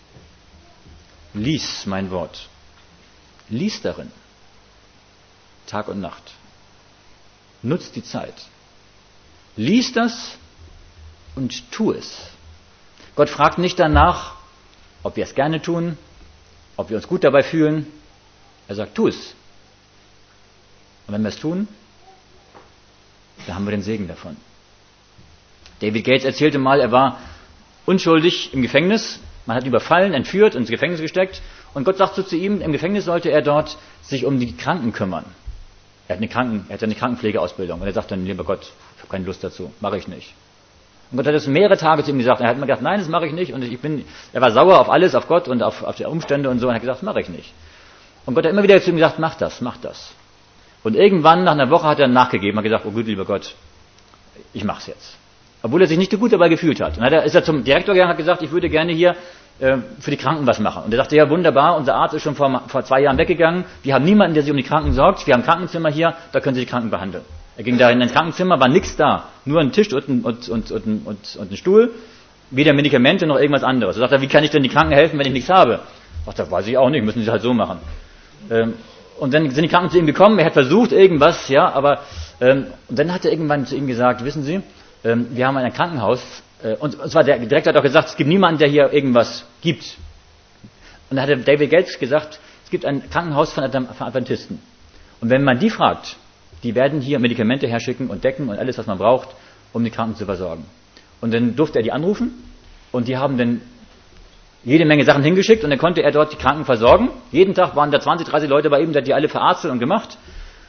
[SPEAKER 1] lies mein Wort. Lies darin. Tag und Nacht. Nutz die Zeit. Lies das und tu es. Gott fragt nicht danach, ob wir es gerne tun, ob wir uns gut dabei fühlen. Er sagt, tu es. Und wenn wir es tun, dann haben wir den Segen davon. David Gates erzählte mal, er war unschuldig im Gefängnis. Man hat ihn überfallen, entführt und ins Gefängnis gesteckt. Und Gott sagt so zu ihm, im Gefängnis sollte er dort sich um die Kranken kümmern. Er hat eine, Kranken, er hat eine Krankenpflegeausbildung. Und er sagt dann, lieber Gott, ich habe keine Lust dazu, mache ich nicht. Und Gott hat das mehrere Tage zu ihm gesagt. Er hat mir gedacht, nein, das mache ich nicht. Und ich bin, er war sauer auf alles, auf Gott und auf, auf die Umstände und so. Und er hat gesagt, das mache ich nicht. Und Gott hat immer wieder zu ihm gesagt, mach das, mach das. Und irgendwann, nach einer Woche, hat er nachgegeben, hat gesagt, oh gut, lieber Gott, ich mach's jetzt. Obwohl er sich nicht so gut dabei gefühlt hat. Und dann ist er zum Direktor gegangen und hat gesagt, ich würde gerne hier äh, für die Kranken was machen. Und er sagte, ja wunderbar, unser Arzt ist schon vor, vor zwei Jahren weggegangen. Wir haben niemanden, der sich um die Kranken sorgt. Wir haben ein Krankenzimmer hier, da können Sie die Kranken behandeln. Er ging da in ein Krankenzimmer, war nichts da. Nur ein Tisch und ein, und, und, und, und, und ein Stuhl. Weder Medikamente noch irgendwas anderes. Er sagte, wie kann ich denn die Kranken helfen, wenn ich nichts habe? Ich dachte, das weiß ich auch nicht, müssen Sie halt so machen. Ähm, und dann sind die Kranken zu ihm gekommen, er hat versucht irgendwas, ja, aber ähm, und dann hat er irgendwann zu ihm gesagt, wissen Sie, ähm, wir haben ein Krankenhaus, äh, und, und zwar der Direktor hat auch gesagt, es gibt niemanden, der hier irgendwas gibt. Und dann hat David Gates gesagt, es gibt ein Krankenhaus von Adventisten. Und wenn man die fragt, die werden hier Medikamente herschicken und Decken und alles, was man braucht, um die Kranken zu versorgen. Und dann durfte er die anrufen und die haben dann jede Menge Sachen hingeschickt und dann konnte er dort die Kranken versorgen. Jeden Tag waren da zwanzig, dreißig Leute bei ihm, der hat die alle verarztet und gemacht.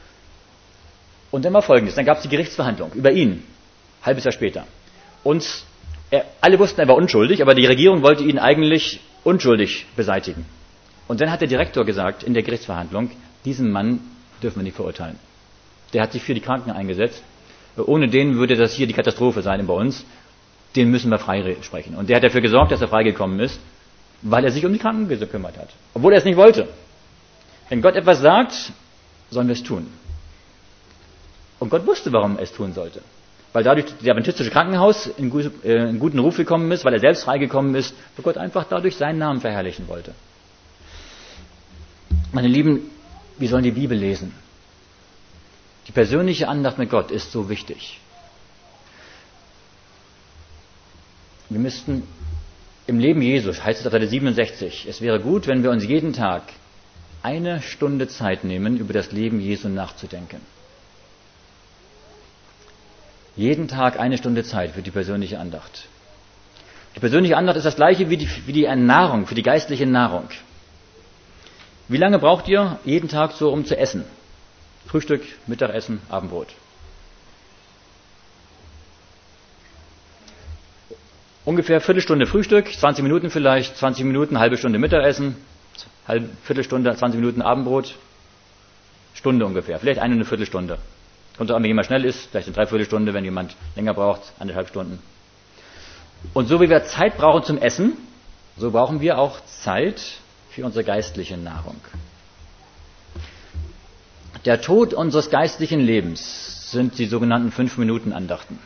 [SPEAKER 1] Und dann war Folgendes, dann gab es die Gerichtsverhandlung über ihn, ein halbes Jahr später. Und er, alle wussten, er war unschuldig, aber die Regierung wollte ihn eigentlich unschuldig beseitigen. Und dann hat der Direktor gesagt in der Gerichtsverhandlung, diesen Mann dürfen wir nicht verurteilen. Der hat sich für die Kranken eingesetzt. Ohne den würde das hier die Katastrophe sein bei uns. Den müssen wir freisprechen. Und der hat dafür gesorgt, dass er freigekommen ist, weil er sich um die Kranken gekümmert hat. Obwohl er es nicht wollte. Wenn Gott etwas sagt, sollen wir es tun. Und Gott wusste, warum er es tun sollte. Weil dadurch das adventistische Krankenhaus in, äh, in guten Ruf gekommen ist, weil er selbst freigekommen ist, wo Gott einfach dadurch seinen Namen verherrlichen wollte. Meine Lieben, wir sollen die Bibel lesen. Die persönliche Andacht mit Gott ist so wichtig. Wir müssten im Leben Jesu, heißt es auf Seite siebenundsechzig, es wäre gut, wenn wir uns jeden Tag eine Stunde Zeit nehmen, über das Leben Jesu nachzudenken. Jeden Tag eine Stunde Zeit für die persönliche Andacht. Die persönliche Andacht ist das gleiche wie die, wie die Nahrung, für die geistliche Nahrung. Wie lange braucht ihr jeden Tag so, um zu essen? Frühstück, Mittagessen, Abendbrot. Ungefähr Viertelstunde Frühstück, zwanzig Minuten vielleicht, zwanzig Minuten, halbe Stunde Mittagessen, halbe Viertelstunde, zwanzig Minuten Abendbrot, Stunde ungefähr, vielleicht eine, eine Viertelstunde. Kommt auch an, wenn jemand schnell ist, vielleicht eine Dreiviertelstunde, wenn jemand länger braucht, anderthalb Stunden. Und so wie wir Zeit brauchen zum Essen, so brauchen wir auch Zeit für unsere geistliche Nahrung. Der Tod unseres geistlichen Lebens sind die sogenannten Fünf-Minuten-Andachten.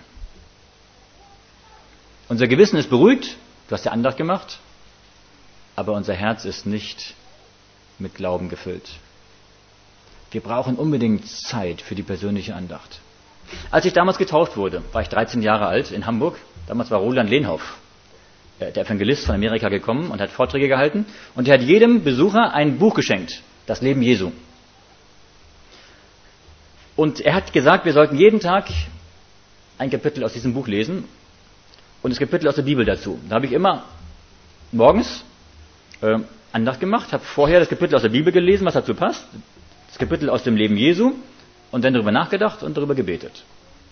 [SPEAKER 1] Unser Gewissen ist beruhigt, du hast ja Andacht gemacht, aber unser Herz ist nicht mit Glauben gefüllt. Wir brauchen unbedingt Zeit für die persönliche Andacht. Als ich damals getauft wurde, war ich dreizehn Jahre alt in Hamburg. Damals war Roland Lehnhoff, der Evangelist von Amerika, gekommen und hat Vorträge gehalten. Und er hat jedem Besucher ein Buch geschenkt, das Leben Jesu. Und er hat gesagt, wir sollten jeden Tag ein Kapitel aus diesem Buch lesen und das Kapitel aus der Bibel dazu. Da habe ich immer morgens äh, Andacht gemacht, habe vorher das Kapitel aus der Bibel gelesen, was dazu passt, das Kapitel aus dem Leben Jesu und dann darüber nachgedacht und darüber gebetet.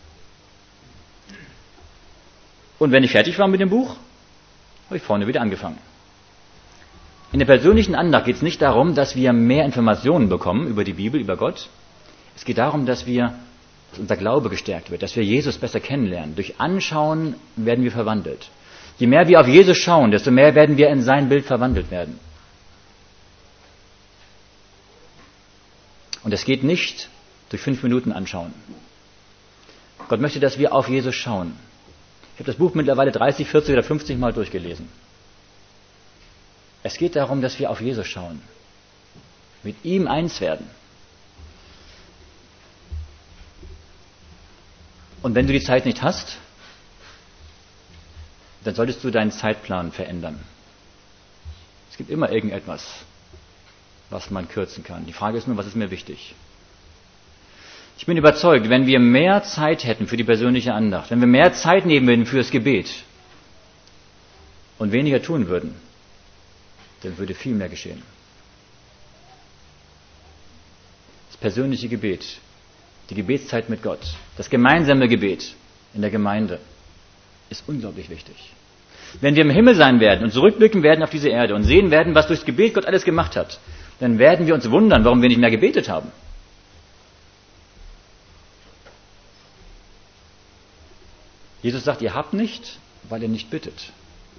[SPEAKER 1] Und wenn ich fertig war mit dem Buch, habe ich vorne wieder angefangen. In der persönlichen Andacht geht es nicht darum, dass wir mehr Informationen bekommen über die Bibel, über Gott. Es geht darum, dass wir, dass unser Glaube gestärkt wird, dass wir Jesus besser kennenlernen. Durch Anschauen werden wir verwandelt. Je mehr wir auf Jesus schauen, desto mehr werden wir in sein Bild verwandelt werden. Und es geht nicht durch fünf Minuten anschauen. Gott möchte, dass wir auf Jesus schauen. Ich habe das Buch mittlerweile dreißig, vierzig oder fünfzig Mal durchgelesen. Es geht darum, dass wir auf Jesus schauen. Mit ihm eins werden. Und wenn du die Zeit nicht hast, dann solltest du deinen Zeitplan verändern. Es gibt immer irgendetwas, was man kürzen kann. Die Frage ist nur, was ist mir wichtig? Ich bin überzeugt, wenn wir mehr Zeit hätten für die persönliche Andacht, wenn wir mehr Zeit nehmen würden für das Gebet, und weniger tun würden, dann würde viel mehr geschehen. Das persönliche Gebet, die Gebetszeit mit Gott, das gemeinsame Gebet in der Gemeinde ist unglaublich wichtig. Wenn wir im Himmel sein werden und zurückblicken werden auf diese Erde und sehen werden, was durchs Gebet Gott alles gemacht hat, dann werden wir uns wundern, warum wir nicht mehr gebetet haben. Jesus sagt, ihr habt nicht, weil ihr nicht bittet.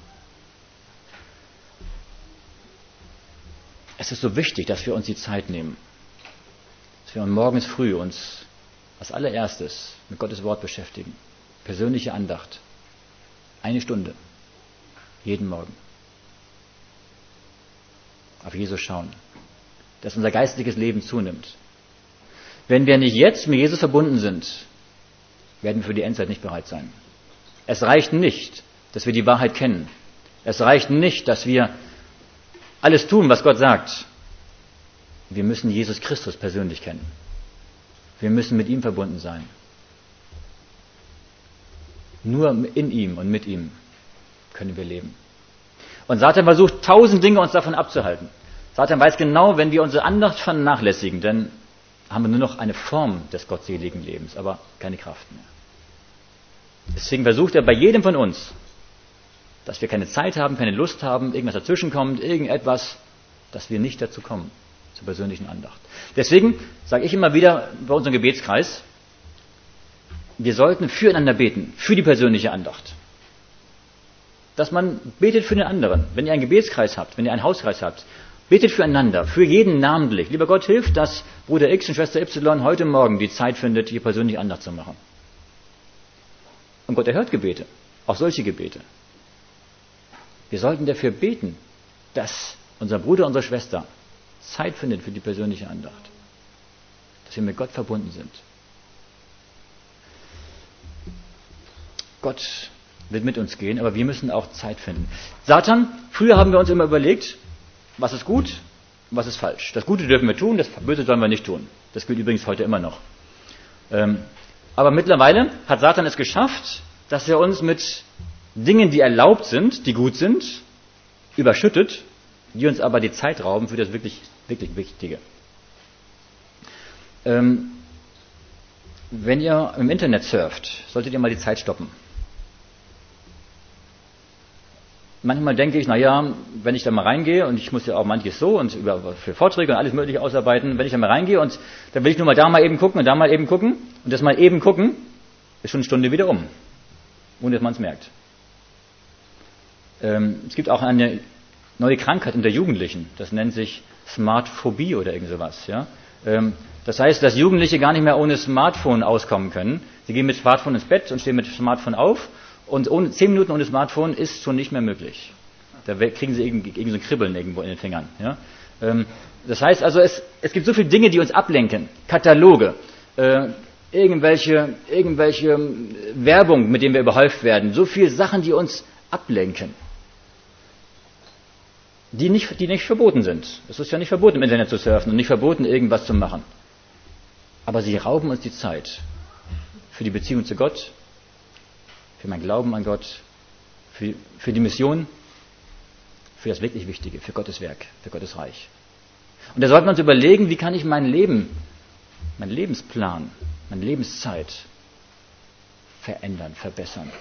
[SPEAKER 1] Es ist so wichtig, dass wir uns die Zeit nehmen, dass wir morgens früh uns als allererstes mit Gottes Wort beschäftigen. Persönliche Andacht. Eine Stunde. Jeden Morgen. Auf Jesus schauen. Dass unser geistliches Leben zunimmt. Wenn wir nicht jetzt mit Jesus verbunden sind, werden wir für die Endzeit nicht bereit sein. Es reicht nicht, dass wir die Wahrheit kennen. Es reicht nicht, dass wir alles tun, was Gott sagt. Wir müssen Jesus Christus persönlich kennen. Wir müssen mit ihm verbunden sein. Nur in ihm und mit ihm können wir leben. Und Satan versucht tausend Dinge, uns davon abzuhalten. Satan weiß genau, wenn wir unsere Andacht vernachlässigen, dann haben wir nur noch eine Form des gottseligen Lebens, aber keine Kraft mehr. Deswegen versucht er bei jedem von uns, dass wir keine Zeit haben, keine Lust haben, irgendwas dazwischenkommt, irgendetwas, dass wir nicht dazu kommen, zur persönlichen Andacht. Deswegen sage ich immer wieder bei unserem Gebetskreis, wir sollten füreinander beten, für die persönliche Andacht. Dass man betet für den anderen. Wenn ihr einen Gebetskreis habt, wenn ihr einen Hauskreis habt, betet füreinander, für jeden namentlich. Lieber Gott, hilf, dass Bruder X und Schwester Y heute Morgen die Zeit findet, hier persönlich Andacht zu machen. Und Gott erhört Gebete, auch solche Gebete. Wir sollten dafür beten, dass unser Bruder, unsere Schwester Zeit findet für die persönliche Andacht. Dass wir mit Gott verbunden sind. Gott wird mit uns gehen, aber wir müssen auch Zeit finden. Satan, früher haben wir uns immer überlegt, was ist gut, was ist falsch. Das Gute dürfen wir tun, das Böse sollen wir nicht tun. Das gilt übrigens heute immer noch. Ähm, aber mittlerweile hat Satan es geschafft, dass er uns mit Dingen, die erlaubt sind, die gut sind, überschüttet, die uns aber die Zeit rauben für das wirklich, wirklich Wichtige. Ähm, wenn ihr im Internet surft, solltet ihr mal die Zeit stoppen. Manchmal denke ich, naja, wenn ich da mal reingehe, und ich muss ja auch manches so und über, für Vorträge und alles Mögliche ausarbeiten, wenn ich da mal reingehe und dann will ich nur mal da mal eben gucken und da mal eben gucken und das mal eben gucken, ist schon eine Stunde wieder um, ohne dass man es merkt. Ähm, es gibt auch eine neue Krankheit unter Jugendlichen, das nennt sich Smartphobie oder irgend sowas. Ja? Ähm, das heißt, dass Jugendliche gar nicht mehr ohne Smartphone auskommen können. Sie gehen mit Smartphone ins Bett und stehen mit Smartphone auf. Und ohne, zehn Minuten ohne Smartphone ist schon nicht mehr möglich. Da kriegen sie irgendwie, irgendwie so ein Kribbeln irgendwo in den Fingern. Ja? Ähm, das heißt also, es, es gibt so viele Dinge, die uns ablenken. Kataloge, äh, irgendwelche, irgendwelche Werbung, mit denen wir überhäuft werden. So viele Sachen, die uns ablenken. Die nicht, die nicht verboten sind. Es ist ja nicht verboten, im Internet zu surfen und nicht verboten, irgendwas zu machen. Aber sie rauben uns die Zeit für die Beziehung zu Gott, für mein Glauben an Gott, für, für die Mission, für das wirklich Wichtige, für Gottes Werk, für Gottes Reich. Und da sollten wir uns überlegen, wie kann ich mein Leben, meinen Lebensplan, meine Lebenszeit verändern, verbessern.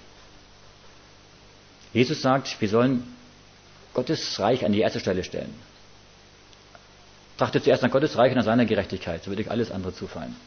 [SPEAKER 1] Jesus sagt, wir sollen Gottes Reich an die erste Stelle stellen. Trachtet zuerst nach Gottes Reich und nach seiner Gerechtigkeit, so wird euch alles andere zufallen.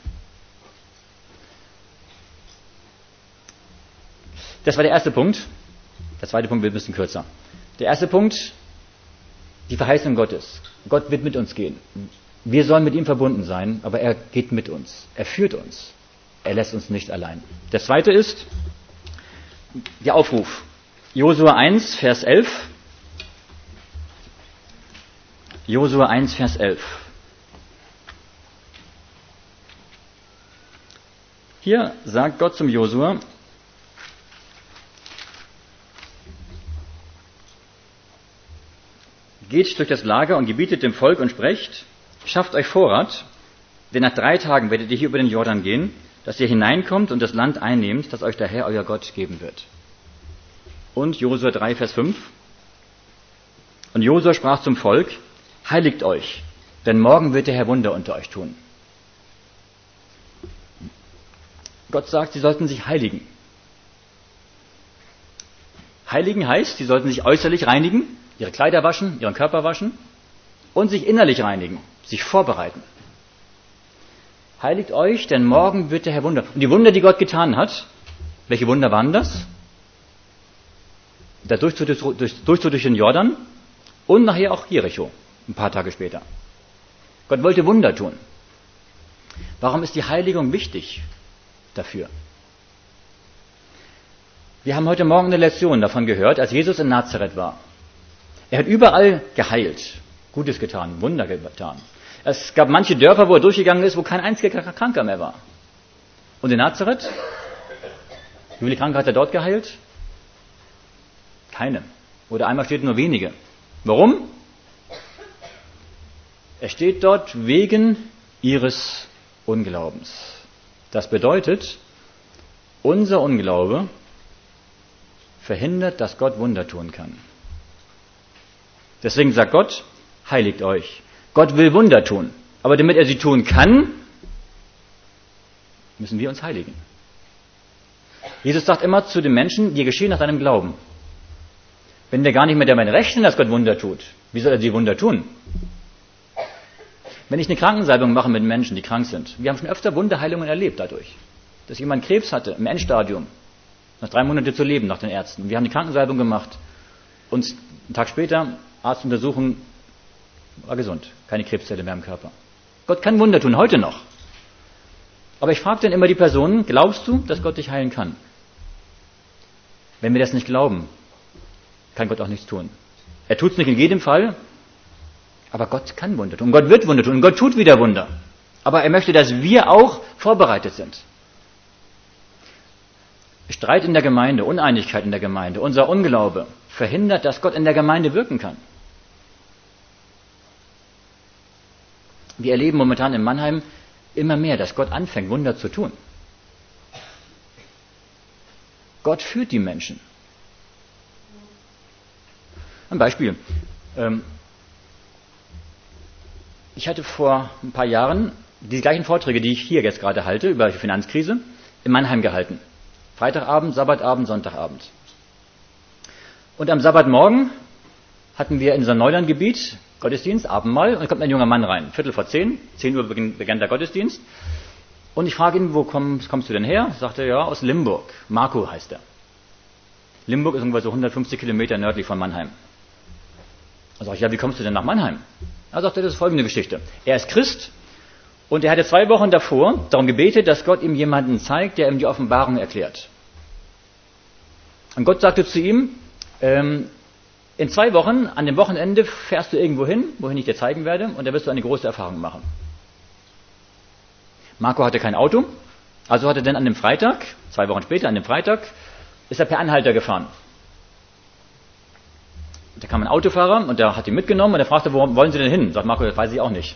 [SPEAKER 1] Das war der erste Punkt. Der zweite Punkt wird ein bisschen kürzer. Der erste Punkt, die Verheißung Gottes. Gott wird mit uns gehen. Wir sollen mit ihm verbunden sein, aber er geht mit uns. Er führt uns. Er lässt uns nicht allein. Der zweite ist der Aufruf. Josua eins, Vers elf. Josua eins, Vers elf. Hier sagt Gott zum Josua, geht durch das Lager und gebietet dem Volk und sprecht, schafft euch Vorrat, denn nach drei Tagen werdet ihr hier über den Jordan gehen, dass ihr hineinkommt und das Land einnehmt, das euch der Herr, euer Gott, geben wird. und Josua drei, Vers fünf. Und Josua sprach zum Volk, heiligt euch, denn morgen wird der Herr Wunder unter euch tun. Gott sagt, sie sollten sich heiligen. Heiligen heißt, sie sollten sich äußerlich reinigen, ihre Kleider waschen, ihren Körper waschen und sich innerlich reinigen, sich vorbereiten. Heiligt euch, denn morgen wird der Herr Wunder. Und die Wunder, die Gott getan hat, welche Wunder waren das? Der Durchzug durch, durch, Durchzug durch den Jordan und nachher auch Jericho, ein paar Tage später. Gott wollte Wunder tun. Warum ist die Heiligung wichtig dafür? Wir haben heute Morgen eine Lektion davon gehört, als Jesus in Nazareth war. Er hat überall geheilt, Gutes getan, Wunder getan. Es gab manche Dörfer, wo er durchgegangen ist, wo kein einziger Kranker mehr war. Und in Nazareth? Wie viele Kranke hat er dort geheilt? Keine. Oder einmal steht nur wenige. Warum? Er steht dort wegen ihres Unglaubens. Das bedeutet, unser Unglaube verhindert, dass Gott Wunder tun kann. Deswegen sagt Gott, heiligt euch. Gott will Wunder tun. Aber damit er sie tun kann, müssen wir uns heiligen. Jesus sagt immer zu den Menschen, die geschehen nach deinem Glauben. Wenn wir gar nicht mehr damit rechnen, dass Gott Wunder tut, wie soll er die Wunder tun? Wenn ich eine Krankensalbung mache mit Menschen, die krank sind, wir haben schon öfter Wunderheilungen erlebt dadurch, dass jemand Krebs hatte im Endstadium, nach drei Monaten zu leben nach den Ärzten. Wir haben die Krankensalbung gemacht und einen Tag später, Arztuntersuchung, war gesund, keine Krebszelle mehr im Körper. Gott kann Wunder tun, heute noch. Aber ich frage dann immer die Personen, glaubst du, dass Gott dich heilen kann? Wenn wir das nicht glauben, kann Gott auch nichts tun. Er tut es nicht in jedem Fall, aber Gott kann Wunder tun. Und Gott wird Wunder tun. Und Gott tut wieder Wunder. Aber er möchte, dass wir auch vorbereitet sind. Streit in der Gemeinde, Uneinigkeit in der Gemeinde, unser Unglaube verhindert, dass Gott in der Gemeinde wirken kann. Wir erleben momentan in Mannheim immer mehr, dass Gott anfängt, Wunder zu tun. Gott führt die Menschen. Ein Beispiel. Ich hatte vor ein paar Jahren die gleichen Vorträge, die ich hier jetzt gerade halte, über die Finanzkrise, in Mannheim gehalten. Freitagabend, Sabbatabend, Sonntagabend. Und am Sabbatmorgen hatten wir in unserem Neulandgebiet Gottesdienst, Abendmahl, und da kommt ein junger Mann rein. Viertel vor zehn, zehn Uhr beginnt der Gottesdienst. Und ich frage ihn, wo kommst, kommst du denn her? Sagt er, ja, aus Limburg. Marco heißt er. Limburg ist ungefähr so hundertfünfzig Kilometer nördlich von Mannheim. Da sage ich, ja, wie kommst du denn nach Mannheim? Da sagt er, das ist folgende Geschichte. Er ist Christ und er hatte zwei Wochen davor darum gebetet, dass Gott ihm jemanden zeigt, der ihm die Offenbarung erklärt. Und Gott sagte zu ihm, ähm, in zwei Wochen, an dem Wochenende, fährst du irgendwo hin, wohin ich dir zeigen werde, und da wirst du eine große Erfahrung machen. Marco hatte kein Auto, also hat er dann an dem Freitag, zwei Wochen später, an dem Freitag, ist er per Anhalter gefahren. Da kam ein Autofahrer und der hat ihn mitgenommen und er fragte, wo wollen Sie denn hin? Sagt Marco, das weiß ich auch nicht.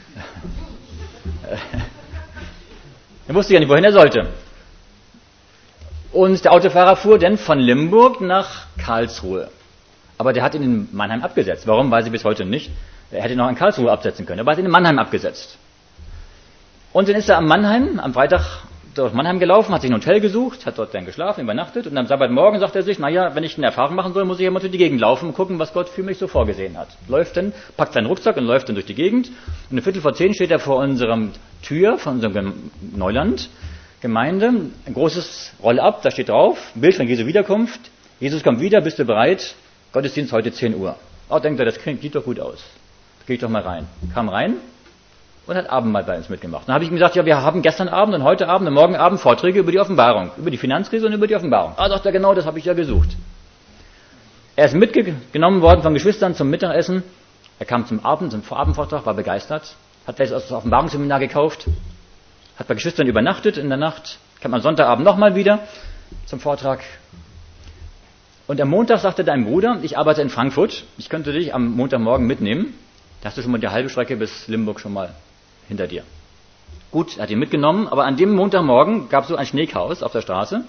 [SPEAKER 1] Er wusste ja nicht, wohin er sollte. Und der Autofahrer fuhr dann von Limburg nach Karlsruhe. Aber der hat ihn in Mannheim abgesetzt. Warum, weiß ich bis heute nicht. Er hätte ihn noch in Karlsruhe absetzen können, aber er hat ihn in Mannheim abgesetzt. Und dann ist er am Mannheim, am Freitag durch Mannheim gelaufen, hat sich ein Hotel gesucht, hat dort dann geschlafen, übernachtet und am Sabbatmorgen sagt er sich, naja, wenn ich eine Erfahrung machen soll, muss ich ja mal durch die Gegend laufen und gucken, was Gott für mich so vorgesehen hat. Läuft dann, packt seinen Rucksack und läuft dann durch die Gegend und eine Viertel vor zehn steht er vor unserem Tür von unserem Neuland, Gemeinde, ein großes Roll-up, da steht drauf, ein Bild von Jesu Wiederkunft, Jesus kommt wieder, bist du bereit? Gottesdienst heute zehn Uhr. Oh, denkt er, das sieht doch gut aus. Geh ich doch mal rein. Kam rein und hat Abendmahl bei uns mitgemacht. Dann habe ich ihm gesagt, ja, wir haben gestern Abend und heute Abend und morgen Abend Vorträge über die Offenbarung, über die Finanzkrise und über die Offenbarung. Ah, sagt er, genau, das habe ich ja gesucht. Er ist mitgenommen worden von Geschwistern zum Mittagessen. Er kam zum Abend, zum Abendvortrag, war begeistert, hat vielleicht das Offenbarungsseminar gekauft, hat bei Geschwistern übernachtet in der Nacht, kam am Sonntagabend nochmal wieder zum Vortrag. Und am Montag sagte dein Bruder, ich arbeite in Frankfurt, ich könnte dich am Montagmorgen mitnehmen. Da hast du schon mal die halbe Strecke bis Limburg schon mal hinter dir. Gut, er hat ihn mitgenommen, aber an dem Montagmorgen gab es so ein Schneechaos auf der Straße.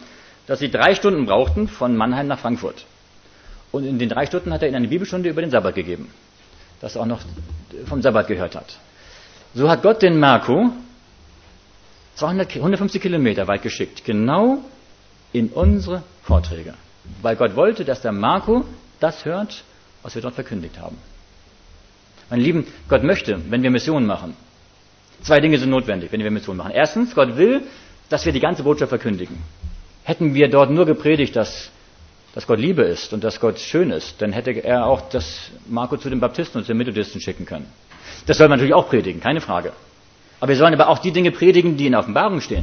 [SPEAKER 1] dass sie drei Stunden brauchten von Mannheim nach Frankfurt. Und in den drei Stunden hat er ihnen eine Bibelstunde über den Sabbat gegeben, dass er auch noch vom Sabbat gehört hat. So hat Gott den Marco zweihundert, hundertfünfzig Kilometer weit geschickt, genau in unsere Vorträge. Weil Gott wollte, dass der Marco das hört, was wir dort verkündigt haben. Meine Lieben, Gott möchte, wenn wir Missionen machen, zwei Dinge sind notwendig, wenn wir Missionen machen. Erstens, Gott will, dass wir die ganze Botschaft verkündigen. Hätten wir dort nur gepredigt, dass, dass Gott Liebe ist und dass Gott schön ist, dann hätte er auch das Marco zu den Baptisten und zu den Methodisten schicken können. Das soll man natürlich auch predigen, keine Frage. Aber wir sollen aber auch die Dinge predigen, die in der Offenbarung stehen.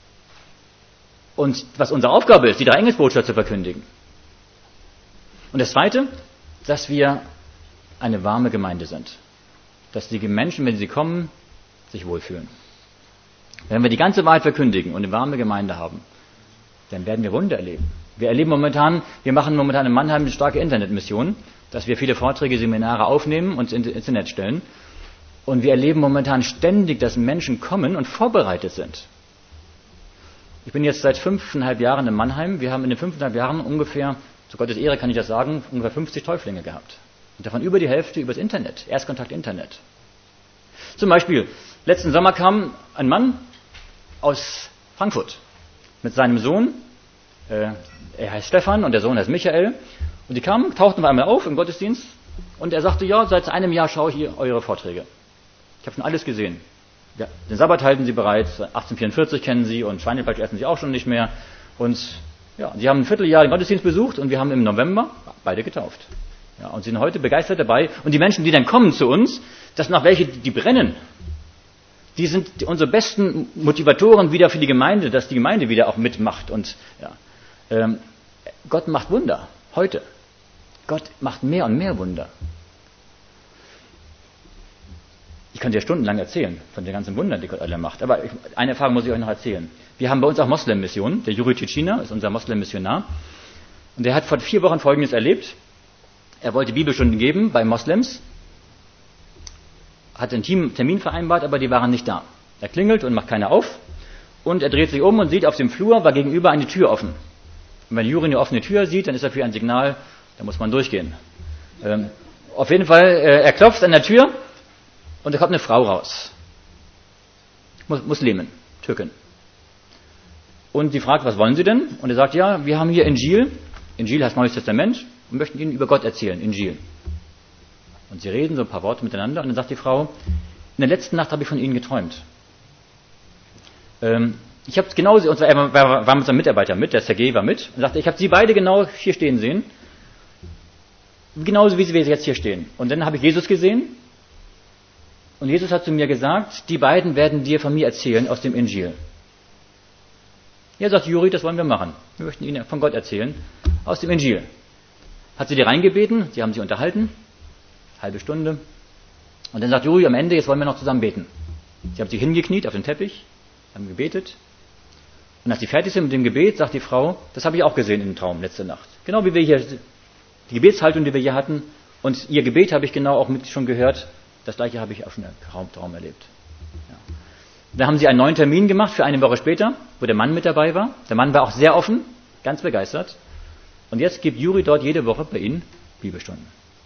[SPEAKER 1] Und was unsere Aufgabe ist, die drei Engelsbotschaft zu verkündigen. Und das Zweite, dass wir eine warme Gemeinde sind. Dass die Menschen, wenn sie kommen, sich wohlfühlen. Wenn wir die ganze Wahrheit verkündigen und eine warme Gemeinde haben, dann werden wir Wunder erleben. Wir erleben momentan, wir machen momentan in Mannheim eine starke Internetmission, dass wir viele Vorträge, Seminare aufnehmen und ins Internet stellen. Und wir erleben momentan ständig, dass Menschen kommen und vorbereitet sind. Ich bin jetzt seit fünfeinhalb Jahren in Mannheim. Wir haben in den fünfeinhalb Jahren ungefähr, zu Gottes Ehre kann ich das sagen, ungefähr fünfzig Täuflinge gehabt. Und davon über die Hälfte übers Internet, Erstkontakt Internet. Zum Beispiel, letzten Sommer kam ein Mann aus Frankfurt mit seinem Sohn. Äh, er heißt Stefan und der Sohn heißt Michael. Und die kamen, tauchten wir einmal auf im Gottesdienst. Und er sagte, ja, seit einem Jahr schaue ich hier eure Vorträge. Ich habe schon alles gesehen. Ja, den Sabbat halten Sie bereits, achtzehnhundertvierundvierzig kennen Sie und Schweinefleisch essen Sie auch schon nicht mehr. Und ja, Sie haben ein Vierteljahr den Gottesdienst besucht und wir haben im November beide getauft. Ja, und sind heute begeistert dabei. Und die Menschen, die dann kommen zu uns, das sind auch welche, die brennen. Die sind unsere besten Motivatoren wieder für die Gemeinde, dass die Gemeinde wieder auch mitmacht. Und ja, ähm, Gott macht Wunder, heute. Gott macht mehr und mehr Wunder. Ich könnte ja stundenlang erzählen von den ganzen Wundern, die Gott alle macht. Aber eine Erfahrung muss ich euch noch erzählen. Wir haben bei uns auch Moslem-Missionen. Der Juri Tschitschina ist unser Moslem-Missionar. Und der hat vor vier Wochen Folgendes erlebt. Er wollte Bibelstunden geben bei Moslems. Hat einen Termin vereinbart, aber die waren nicht da. Er klingelt und macht keiner auf. Und er dreht sich um und sieht, auf dem Flur war gegenüber eine Tür offen. Und wenn Juri eine offene Tür sieht, dann ist dafür ein Signal, da muss man durchgehen. Ähm, auf jeden Fall, äh, er klopft an der Tür. Und da kommt eine Frau raus. Muslimin, Türkin. Und die fragt, was wollen Sie denn? Und er sagt, ja, wir haben hier Injil. Injil heißt Neues Testament. Und möchten Ihnen über Gott erzählen, Injil. Und sie reden so ein paar Worte miteinander. Und dann sagt die Frau, in der letzten Nacht habe ich von Ihnen geträumt. Ähm, ich habe genauso, und zwar, er war, war mit seinem Mitarbeiter mit, der Sergei war mit. Und sagte, ich habe Sie beide genau hier stehen sehen. Genauso wie Sie jetzt hier stehen. Und dann habe ich Jesus gesehen. Und Jesus hat zu mir gesagt, die beiden werden dir von mir erzählen aus dem Injil. Ja, sagt Juri, das wollen wir machen. Wir möchten Ihnen von Gott erzählen aus dem Injil. Hat sie die reingebeten, sie haben sich unterhalten, halbe Stunde. Und dann sagt Juri am Ende, jetzt wollen wir noch zusammen beten. Sie haben sich hingekniet auf den Teppich, haben gebetet. Und als sie fertig sind mit dem Gebet, sagt die Frau, das habe ich auch gesehen im Traum letzte Nacht. Genau wie wir hier, die Gebetshaltung, die wir hier hatten. Und ihr Gebet habe ich genau auch mit schon gehört. Das gleiche habe ich auch schon im Traum erlebt. Ja. Dann haben sie einen neuen Termin gemacht für eine Woche später, wo der Mann mit dabei war. Der Mann war auch sehr offen, ganz begeistert. Und jetzt gibt Juri dort jede Woche bei ihnen Bibelstunden.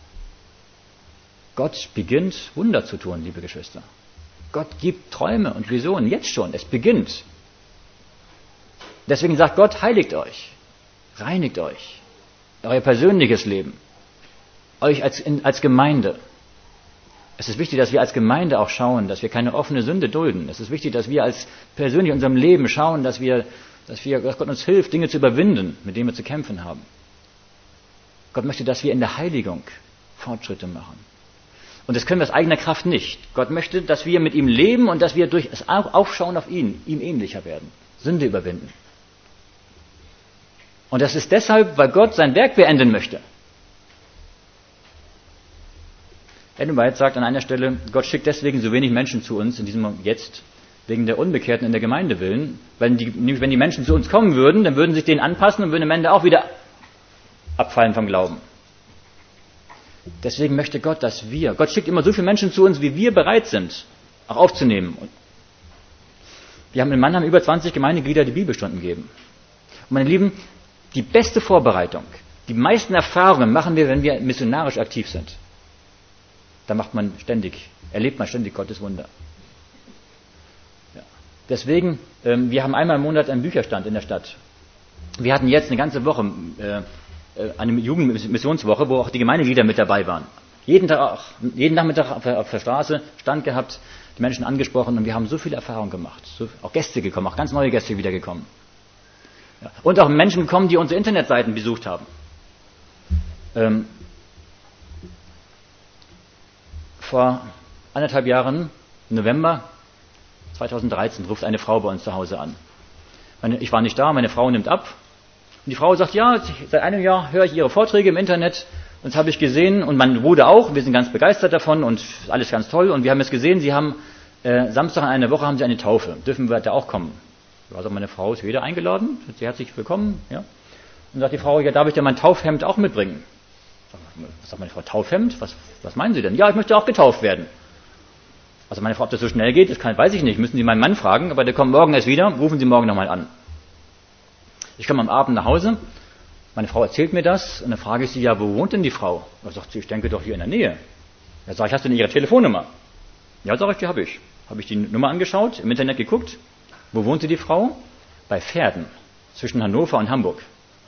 [SPEAKER 1] Gott beginnt Wunder zu tun, liebe Geschwister. Gott gibt Träume und Visionen, jetzt schon, es beginnt. Deswegen sagt Gott, heiligt euch, reinigt euch, euer persönliches Leben, euch als, in, als Gemeinde. Es ist wichtig, dass wir als Gemeinde auch schauen, dass wir keine offene Sünde dulden. Es ist wichtig, dass wir als persönlich in unserem Leben schauen, dass wir, dass wir, dass Gott uns hilft, Dinge zu überwinden, mit denen wir zu kämpfen haben. Gott möchte, dass wir in der Heiligung Fortschritte machen. Und das können wir aus eigener Kraft nicht. Gott möchte, dass wir mit ihm leben und dass wir durch das Aufschauen auf ihn, ihm ähnlicher werden. Sünde überwinden. Und das ist deshalb, weil Gott sein Werk beenden möchte. Ellen White sagt an einer Stelle, Gott schickt deswegen so wenig Menschen zu uns in diesem Moment jetzt, wegen der Unbekehrten in der Gemeinde willen. Wenn die, wenn die Menschen zu uns kommen würden, dann würden sich denen anpassen und würden am Ende auch wieder abfallen vom Glauben. Deswegen möchte Gott, dass wir, Gott schickt immer so viele Menschen zu uns, wie wir bereit sind, auch aufzunehmen. Wir haben in Mannheim über zwanzig Gemeindeglieder, die Bibelstunden geben. Und meine Lieben, die beste Vorbereitung, die meisten Erfahrungen machen wir, wenn wir missionarisch aktiv sind. Da macht man ständig, erlebt man ständig Gottes Wunder. Ja. Deswegen, ähm, wir haben einmal im Monat einen Bücherstand in der Stadt. Wir hatten jetzt eine ganze Woche, äh, eine Jugendmissionswoche, wo auch die Gemeindeglieder mit dabei waren. Jeden Tag, jeden Nachmittag auf der, auf der Straße Stand gehabt, die Menschen angesprochen und wir haben so viel Erfahrung gemacht. So, auch Gäste gekommen, auch ganz neue Gäste wieder gekommen. Ja. Und auch Menschen gekommen, die unsere Internetseiten besucht haben. Ähm, vor anderthalb Jahren, im November zweitausenddreizehn, ruft eine Frau bei uns zu Hause an. Meine, ich war nicht da, meine Frau nimmt ab. Und die Frau sagt, ja, seit einem Jahr höre ich Ihre Vorträge im Internet und das habe ich gesehen und mein Bruder auch, wir sind ganz begeistert davon und alles ganz toll und wir haben es gesehen, Sie haben äh, Samstag in einer Woche haben Sie eine Taufe, dürfen wir da auch kommen? Also meine Frau ist wieder eingeladen, sie herzlich willkommen, ja. Und sagt die Frau, ja, darf ich denn mein Taufhemd auch mitbringen? Was sagt meine Frau, Taufhemd? Was, was meinen Sie denn? Ja, ich möchte auch getauft werden. Also meine Frau, ob das so schnell geht, das kann, weiß ich nicht, müssen Sie meinen Mann fragen, aber der kommt morgen erst wieder, rufen Sie morgen nochmal an. Ich komme am Abend nach Hause, meine Frau erzählt mir das und dann frage ich sie, ja, wo wohnt denn die Frau? Da sagt sie, ich denke doch hier in der Nähe. Da sage ich, hast du denn ihre Telefonnummer? Ja, sage ich, die habe ich. Habe ich die Nummer angeschaut, im Internet geguckt. Wo wohnte die Frau? Bei Verden, zwischen Hannover und Hamburg.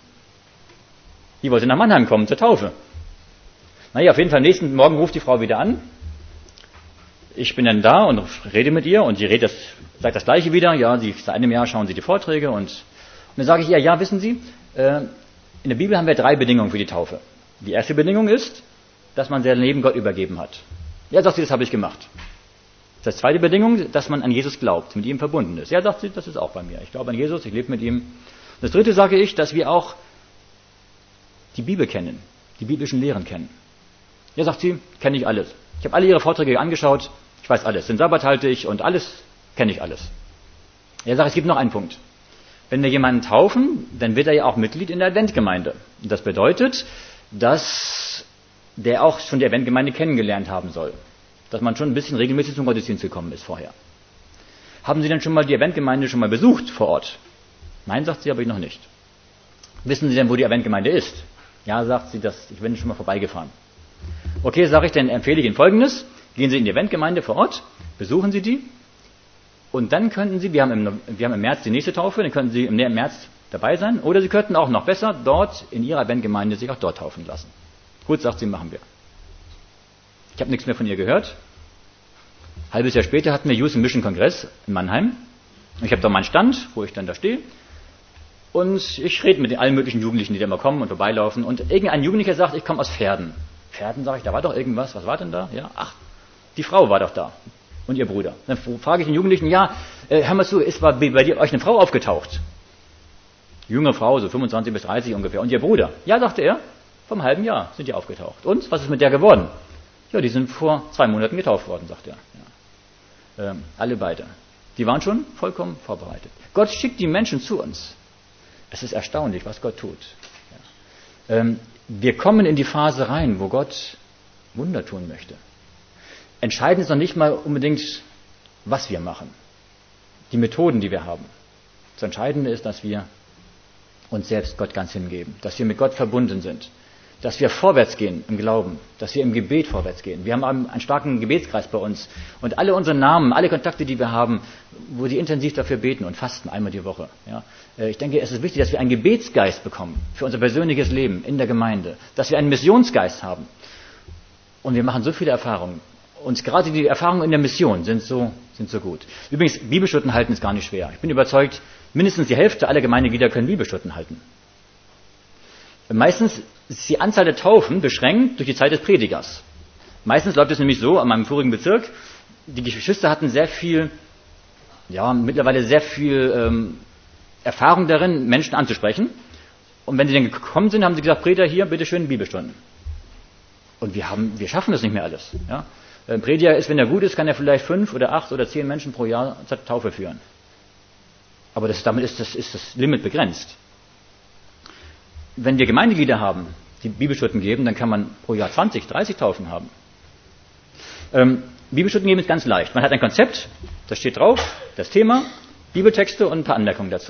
[SPEAKER 1] Die wollte nach Mannheim kommen zur Taufe. Naja, auf jeden Fall, am nächsten Morgen ruft die Frau wieder an. Ich bin dann da und rede mit ihr und sie redet das, sagt das Gleiche wieder. Ja, sie, seit einem Jahr schauen sie die Vorträge und, und dann sage ich ihr, ja, wissen Sie, äh, in der Bibel haben wir drei Bedingungen für die Taufe. Die erste Bedingung ist, dass man sein Leben Gott übergeben hat. Ja, sagt sie, das habe ich gemacht. Das ist die zweite Bedingung, dass man an Jesus glaubt, mit ihm verbunden ist. Ja, sagt sie, das ist auch bei mir. Ich glaube an Jesus, ich lebe mit ihm. Das dritte sage ich, dass wir auch die Bibel kennen, die biblischen Lehren kennen. Ja, sagt sie, kenne ich alles. Ich habe alle ihre Vorträge angeschaut, ich weiß alles. Den Sabbat halte ich und alles, kenne ich alles. Ja, sagt, es gibt noch einen Punkt. Wenn wir jemanden taufen, dann wird er ja auch Mitglied in der Adventgemeinde. Und das bedeutet, dass der auch schon die Adventgemeinde kennengelernt haben soll. Dass man schon ein bisschen regelmäßig zum Gottesdienst gekommen ist vorher. Haben Sie denn schon mal die Adventgemeinde schon mal besucht vor Ort? Nein, sagt sie, habe ich noch nicht. Wissen Sie denn, wo die Adventgemeinde ist? Ja, sagt sie, das, ich bin schon mal vorbeigefahren. Okay, sage ich, dann empfehle ich Ihnen Folgendes. Gehen Sie in die Adventgemeinde vor Ort, besuchen Sie die. Und dann könnten Sie, wir haben, im, wir haben im März die nächste Taufe, dann könnten Sie im März dabei sein. Oder Sie könnten auch noch besser dort in Ihrer Adventgemeinde sich auch dort taufen lassen. Gut, sagt sie, machen wir. Ich habe nichts mehr von ihr gehört. Ein halbes Jahr später hatten wir Youth in Mission Kongress in Mannheim. Ich habe da meinen Stand, wo ich dann da stehe. Und ich rede mit allen möglichen Jugendlichen, die da immer kommen und vorbeilaufen. Und irgendein Jugendlicher sagt, ich komme aus Verden. Verden, sage ich, da war doch irgendwas. Was war denn da? Ja, ach, die Frau war doch da. Und ihr Bruder. Dann frage ich den Jugendlichen, ja, äh, hör mal zu, ist bei, bei dir euch eine Frau aufgetaucht? Junge Frau, so fünfundzwanzig bis dreißig ungefähr. Und ihr Bruder? Ja, sagte er, vom halben Jahr sind die aufgetaucht. Und, was ist mit der geworden? Ja, die sind vor zwei Monaten getauft worden, sagt er. Ja. Ähm, alle beide. Die waren schon vollkommen vorbereitet. Gott schickt die Menschen zu uns. Es ist erstaunlich, was Gott tut. Ja. Ähm, wir kommen in die Phase rein, wo Gott Wunder tun möchte. Entscheidend ist noch nicht mal unbedingt, was wir machen. Die Methoden, die wir haben. Das Entscheidende ist, dass wir uns selbst Gott ganz hingeben. Dass wir mit Gott verbunden sind. Dass wir vorwärts gehen im Glauben. Dass wir im Gebet vorwärts gehen. Wir haben einen starken Gebetskreis bei uns. Und alle unsere Namen, alle Kontakte, die wir haben, wo die intensiv dafür beten und fasten einmal die Woche. Ja. Ich denke, es ist wichtig, dass wir einen Gebetsgeist bekommen. Für unser persönliches Leben in der Gemeinde. Dass wir einen Missionsgeist haben. Und wir machen so viele Erfahrungen. Und gerade die Erfahrungen in der Mission sind so, sind so gut. Übrigens, Bibelstunden halten ist gar nicht schwer. Ich bin überzeugt, mindestens die Hälfte aller Gemeindeglieder können Bibelstunden halten. Meistens ist die Anzahl der Taufen beschränkt durch die Zeit des Predigers. Meistens läuft es nämlich so, an meinem vorigen Bezirk, die Geschwister hatten sehr viel, ja, mittlerweile sehr viel ähm, Erfahrung darin, Menschen anzusprechen. Und wenn sie dann gekommen sind, haben sie gesagt, Prediger, hier, bitteschön, Bibelstunden. Und wir haben, wir schaffen das nicht mehr alles. Ja? Ein Prediger ist, wenn er gut ist, kann er vielleicht fünf oder acht oder zehn Menschen pro Jahr zur Taufe führen. Aber das, damit ist das, ist das Limit begrenzt. Wenn wir Gemeindeglieder haben, die Bibelstunden geben, dann kann man pro Jahr zwanzig, dreißig Taufen haben. Ähm, Bibelstunden geben ist ganz leicht. Man hat ein Konzept, das steht drauf, das Thema, Bibeltexte und ein paar Anmerkungen dazu.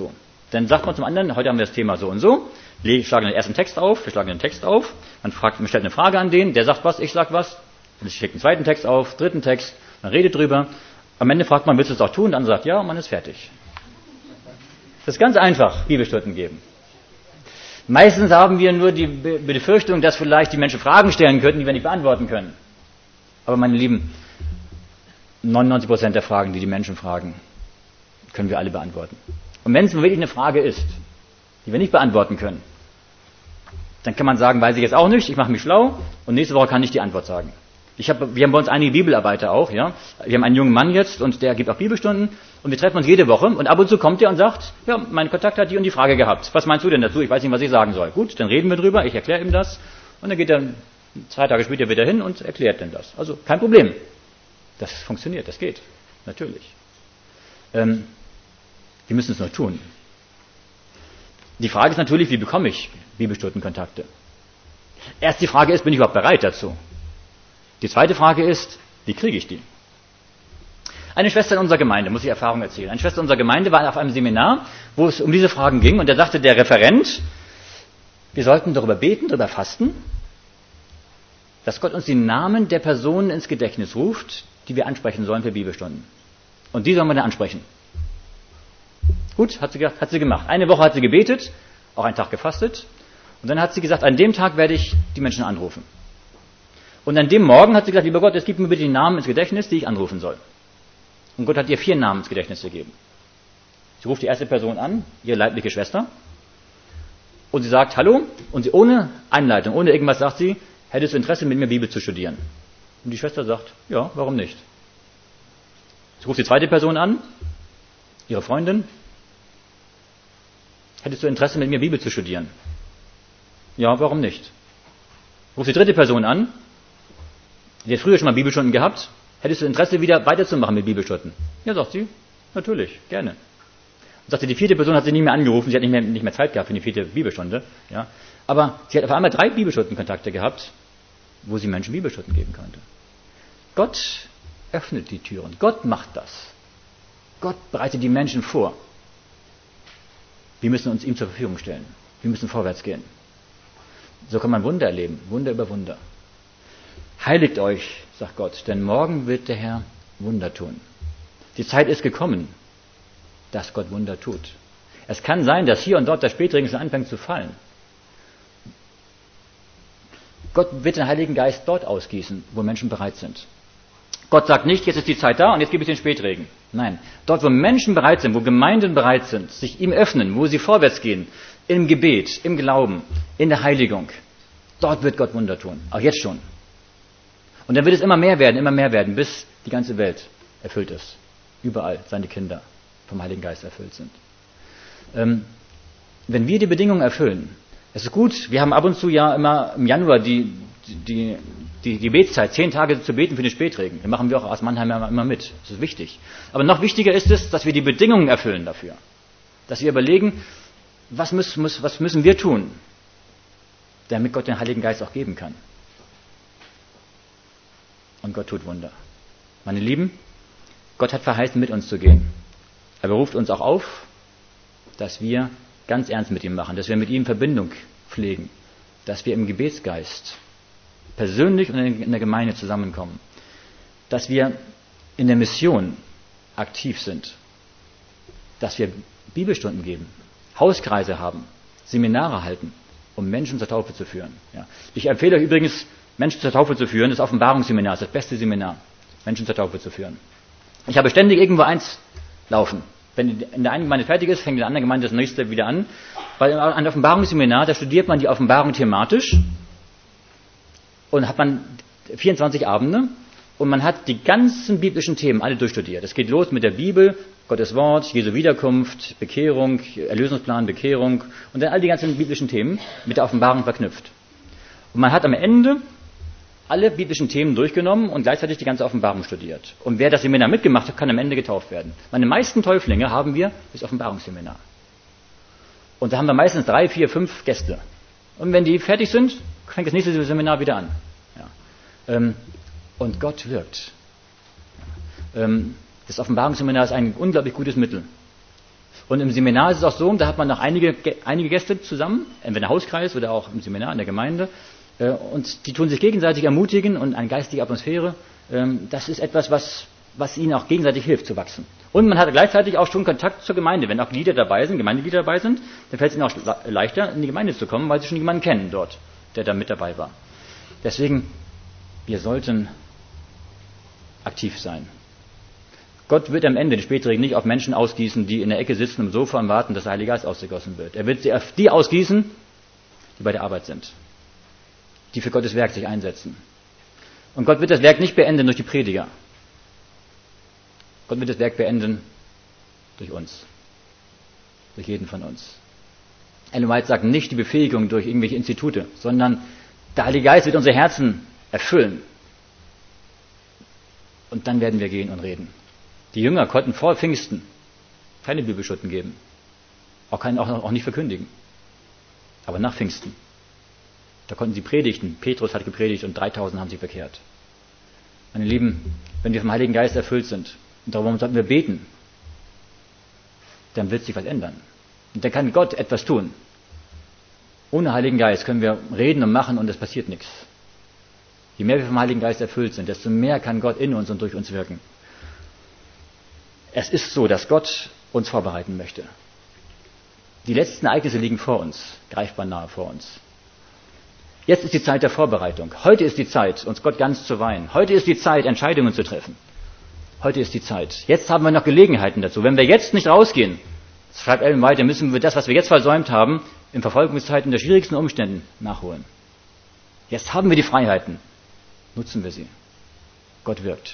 [SPEAKER 1] Dann sagt man zum anderen, heute haben wir das Thema so und so, wir schlagen den ersten Text auf, wir schlagen den Text auf, man, fragt, man stellt eine Frage an den, der sagt was, ich sag was, dann schickt einen zweiten Text auf, dritten Text, man redet drüber, am Ende fragt man, willst du es auch tun? Dann sagt ja, und man ist fertig. Das ist ganz einfach, Bibelstunden geben. Meistens haben wir nur die Befürchtung, dass vielleicht die Menschen Fragen stellen könnten, die wir nicht beantworten können. Aber meine Lieben, neunundneunzig Prozent der Fragen, die die Menschen fragen, können wir alle beantworten. Und wenn es wirklich eine Frage ist, die wir nicht beantworten können, dann kann man sagen, weiß ich jetzt auch nicht, ich mache mich schlau und nächste Woche kann ich die Antwort sagen. Ich hab, wir haben bei uns einige Bibelarbeiter auch, ja. Wir haben einen jungen Mann jetzt und der gibt auch Bibelstunden und wir treffen uns jede Woche und ab und zu kommt er und sagt, ja, mein Kontakt hat die und die Frage gehabt. Was meinst du denn dazu? Ich weiß nicht, was ich sagen soll. Gut, dann reden wir drüber, ich erkläre ihm das und dann geht er zwei Tage später wieder hin und erklärt denn das. Also kein Problem. Das funktioniert, das geht. Natürlich. Ähm, wir müssen es nur tun. Die Frage ist natürlich, wie bekomme ich Bibelstundenkontakte? Erst die Frage ist, bin ich überhaupt bereit dazu? Die zweite Frage ist, wie kriege ich die? Eine Schwester in unserer Gemeinde, muss ich Erfahrung erzählen. Eine Schwester in unserer Gemeinde war auf einem Seminar, wo es um diese Fragen ging und da sagte der Referent, wir sollten darüber beten, darüber fasten, dass Gott uns die Namen der Personen ins Gedächtnis ruft, die wir ansprechen sollen für Bibelstunden. Und die sollen wir dann ansprechen. Gut, hat sie, hat sie gemacht. Eine Woche hat sie gebetet, auch einen Tag gefastet. Und dann hat sie gesagt, an dem Tag werde ich die Menschen anrufen. Und an dem Morgen hat sie gesagt, lieber Gott, es gibt mir bitte die Namen ins Gedächtnis, die ich anrufen soll. Und Gott hat ihr vier Namen ins Gedächtnis gegeben. Sie ruft die erste Person an, ihre leibliche Schwester. Und sie sagt, hallo. Und sie ohne Einleitung, ohne irgendwas sagt sie, hättest du Interesse, mit mir Bibel zu studieren? Und die Schwester sagt, ja, warum nicht? Sie ruft die zweite Person an, ihre Freundin. Hättest du Interesse, mit mir Bibel zu studieren? Ja, warum nicht? Ruft die dritte Person an, die hat früher schon mal Bibelstunden gehabt. Hättest du Interesse, wieder weiterzumachen mit Bibelstunden? Ja, sagt sie, natürlich, gerne. Und sagte, die vierte Person hat sie nicht mehr angerufen, sie hat nicht mehr, nicht mehr Zeit gehabt für die vierte Bibelstunde. Ja. Aber sie hat auf einmal drei Bibelstundenkontakte gehabt, wo sie Menschen Bibelstunden geben konnte. Gott öffnet die Türen, Gott macht das. Gott bereitet die Menschen vor. Wir müssen uns ihm zur Verfügung stellen. Wir müssen vorwärts gehen. So kann man Wunder erleben, Wunder über Wunder. Heiligt euch, sagt Gott, denn morgen wird der Herr Wunder tun. Die Zeit ist gekommen, dass Gott Wunder tut. Es kann sein, dass hier und dort der Spätregen schon anfängt zu fallen. Gott wird den Heiligen Geist dort ausgießen, wo Menschen bereit sind. Gott sagt nicht, jetzt ist die Zeit da und jetzt gebe ich den Spätregen. Nein, dort, wo Menschen bereit sind, wo Gemeinden bereit sind, sich ihm öffnen, wo sie vorwärts gehen, im Gebet, im Glauben, in der Heiligung, dort wird Gott Wunder tun, auch jetzt schon. Und dann wird es immer mehr werden, immer mehr werden, bis die ganze Welt erfüllt ist. Überall seine Kinder vom Heiligen Geist erfüllt sind. Ähm, wenn wir die Bedingungen erfüllen, es ist gut, wir haben ab und zu ja immer im Januar die, die, die, die Betszeit, zehn Tage zu beten für den Spätregen. Das machen wir auch aus Mannheim immer mit. Das ist wichtig. Aber noch wichtiger ist es, dass wir die Bedingungen erfüllen dafür. Dass wir überlegen, was, muss, muss, was müssen wir tun, damit Gott den Heiligen Geist auch geben kann. Und Gott tut Wunder. Meine Lieben, Gott hat verheißen, mit uns zu gehen. Er beruft uns auch auf, dass wir ganz ernst mit ihm machen, dass wir mit ihm Verbindung pflegen, dass wir im Gebetsgeist persönlich und in der Gemeinde zusammenkommen, dass wir in der Mission aktiv sind, dass wir Bibelstunden geben, Hauskreise haben, Seminare halten, um Menschen zur Taufe zu führen. Ja. Ich empfehle euch übrigens, Menschen zur Taufe zu führen. Das Offenbarungsseminar ist das beste Seminar, Menschen zur Taufe zu führen. Ich habe ständig irgendwo eins laufen. Wenn in der einen Gemeinde fertig ist, fängt in der anderen Gemeinde das nächste wieder an. Weil ein Offenbarungsseminar, da studiert man die Offenbarung thematisch und hat man vierundzwanzig Abende und man hat die ganzen biblischen Themen alle durchstudiert. Es geht los mit der Bibel, Gottes Wort, Jesu Wiederkunft, Bekehrung, Erlösungsplan, Bekehrung und dann all die ganzen biblischen Themen mit der Offenbarung verknüpft. Und man hat am Ende alle biblischen Themen durchgenommen und gleichzeitig die ganze Offenbarung studiert. Und wer das Seminar mitgemacht hat, kann am Ende getauft werden. Meine meisten Täuflinge haben wir das Offenbarungsseminar. Und da haben wir meistens drei, vier, fünf Gäste. Und wenn die fertig sind, fängt das nächste Seminar wieder an. Ja. Ähm, und Gott wirkt. Ja. Ähm, das Offenbarungsseminar ist ein unglaublich gutes Mittel, Und im Seminar ist es auch so, da hat man noch einige, einige Gäste zusammen, entweder Hauskreis oder auch im Seminar in der Gemeinde. Und die tun sich gegenseitig ermutigen und eine geistige Atmosphäre. Das ist etwas, was, was ihnen auch gegenseitig hilft zu wachsen. Und man hat gleichzeitig auch schon Kontakt zur Gemeinde. Wenn auch Glieder dabei sind, Gemeindeglieder dabei sind, dann fällt es ihnen auch leichter, in die Gemeinde zu kommen, weil sie schon jemanden kennen dort, der da mit dabei war. Deswegen, wir sollten aktiv sein. Gott wird am Ende, die Späteren, nicht auf Menschen ausgießen, die in der Ecke sitzen im Sofa und warten, dass der Heilige Geist ausgegossen wird. Er wird sie auf die ausgießen, die bei der Arbeit sind, die für Gottes Werk sich einsetzen. Und Gott wird das Werk nicht beenden durch die Prediger. Gott wird das Werk beenden durch uns, durch jeden von uns. Ellen White sagt nicht die Befähigung durch irgendwelche Institute, sondern der Heilige Geist wird unsere Herzen erfüllen. Und dann werden wir gehen und reden. Die Jünger konnten vor Pfingsten keine Bibelstunden geben, auch, kein, auch, auch nicht verkündigen. Aber nach Pfingsten, da konnten sie predigten. Petrus hat gepredigt und dreitausend haben sich bekehrt. Meine Lieben, wenn wir vom Heiligen Geist erfüllt sind, und darum sollten wir beten, dann wird sich was ändern. Und dann kann Gott etwas tun. Ohne Heiligen Geist können wir reden und machen und es passiert nichts. Je mehr wir vom Heiligen Geist erfüllt sind, desto mehr kann Gott in uns und durch uns wirken. Es ist so, dass Gott uns vorbereiten möchte. Die letzten Ereignisse liegen vor uns, greifbar nahe vor uns. Jetzt ist die Zeit der Vorbereitung. Heute ist die Zeit, uns Gott ganz zu weihen. Heute ist die Zeit, Entscheidungen zu treffen. Heute ist die Zeit. Jetzt haben wir noch Gelegenheiten dazu. Wenn wir jetzt nicht rausgehen, das schreibt Ellen White, dann müssen wir das, was wir jetzt versäumt haben, in Verfolgungszeiten der schwierigsten Umständen nachholen. Jetzt haben wir die Freiheiten. Nutzen wir sie. Gott wirkt.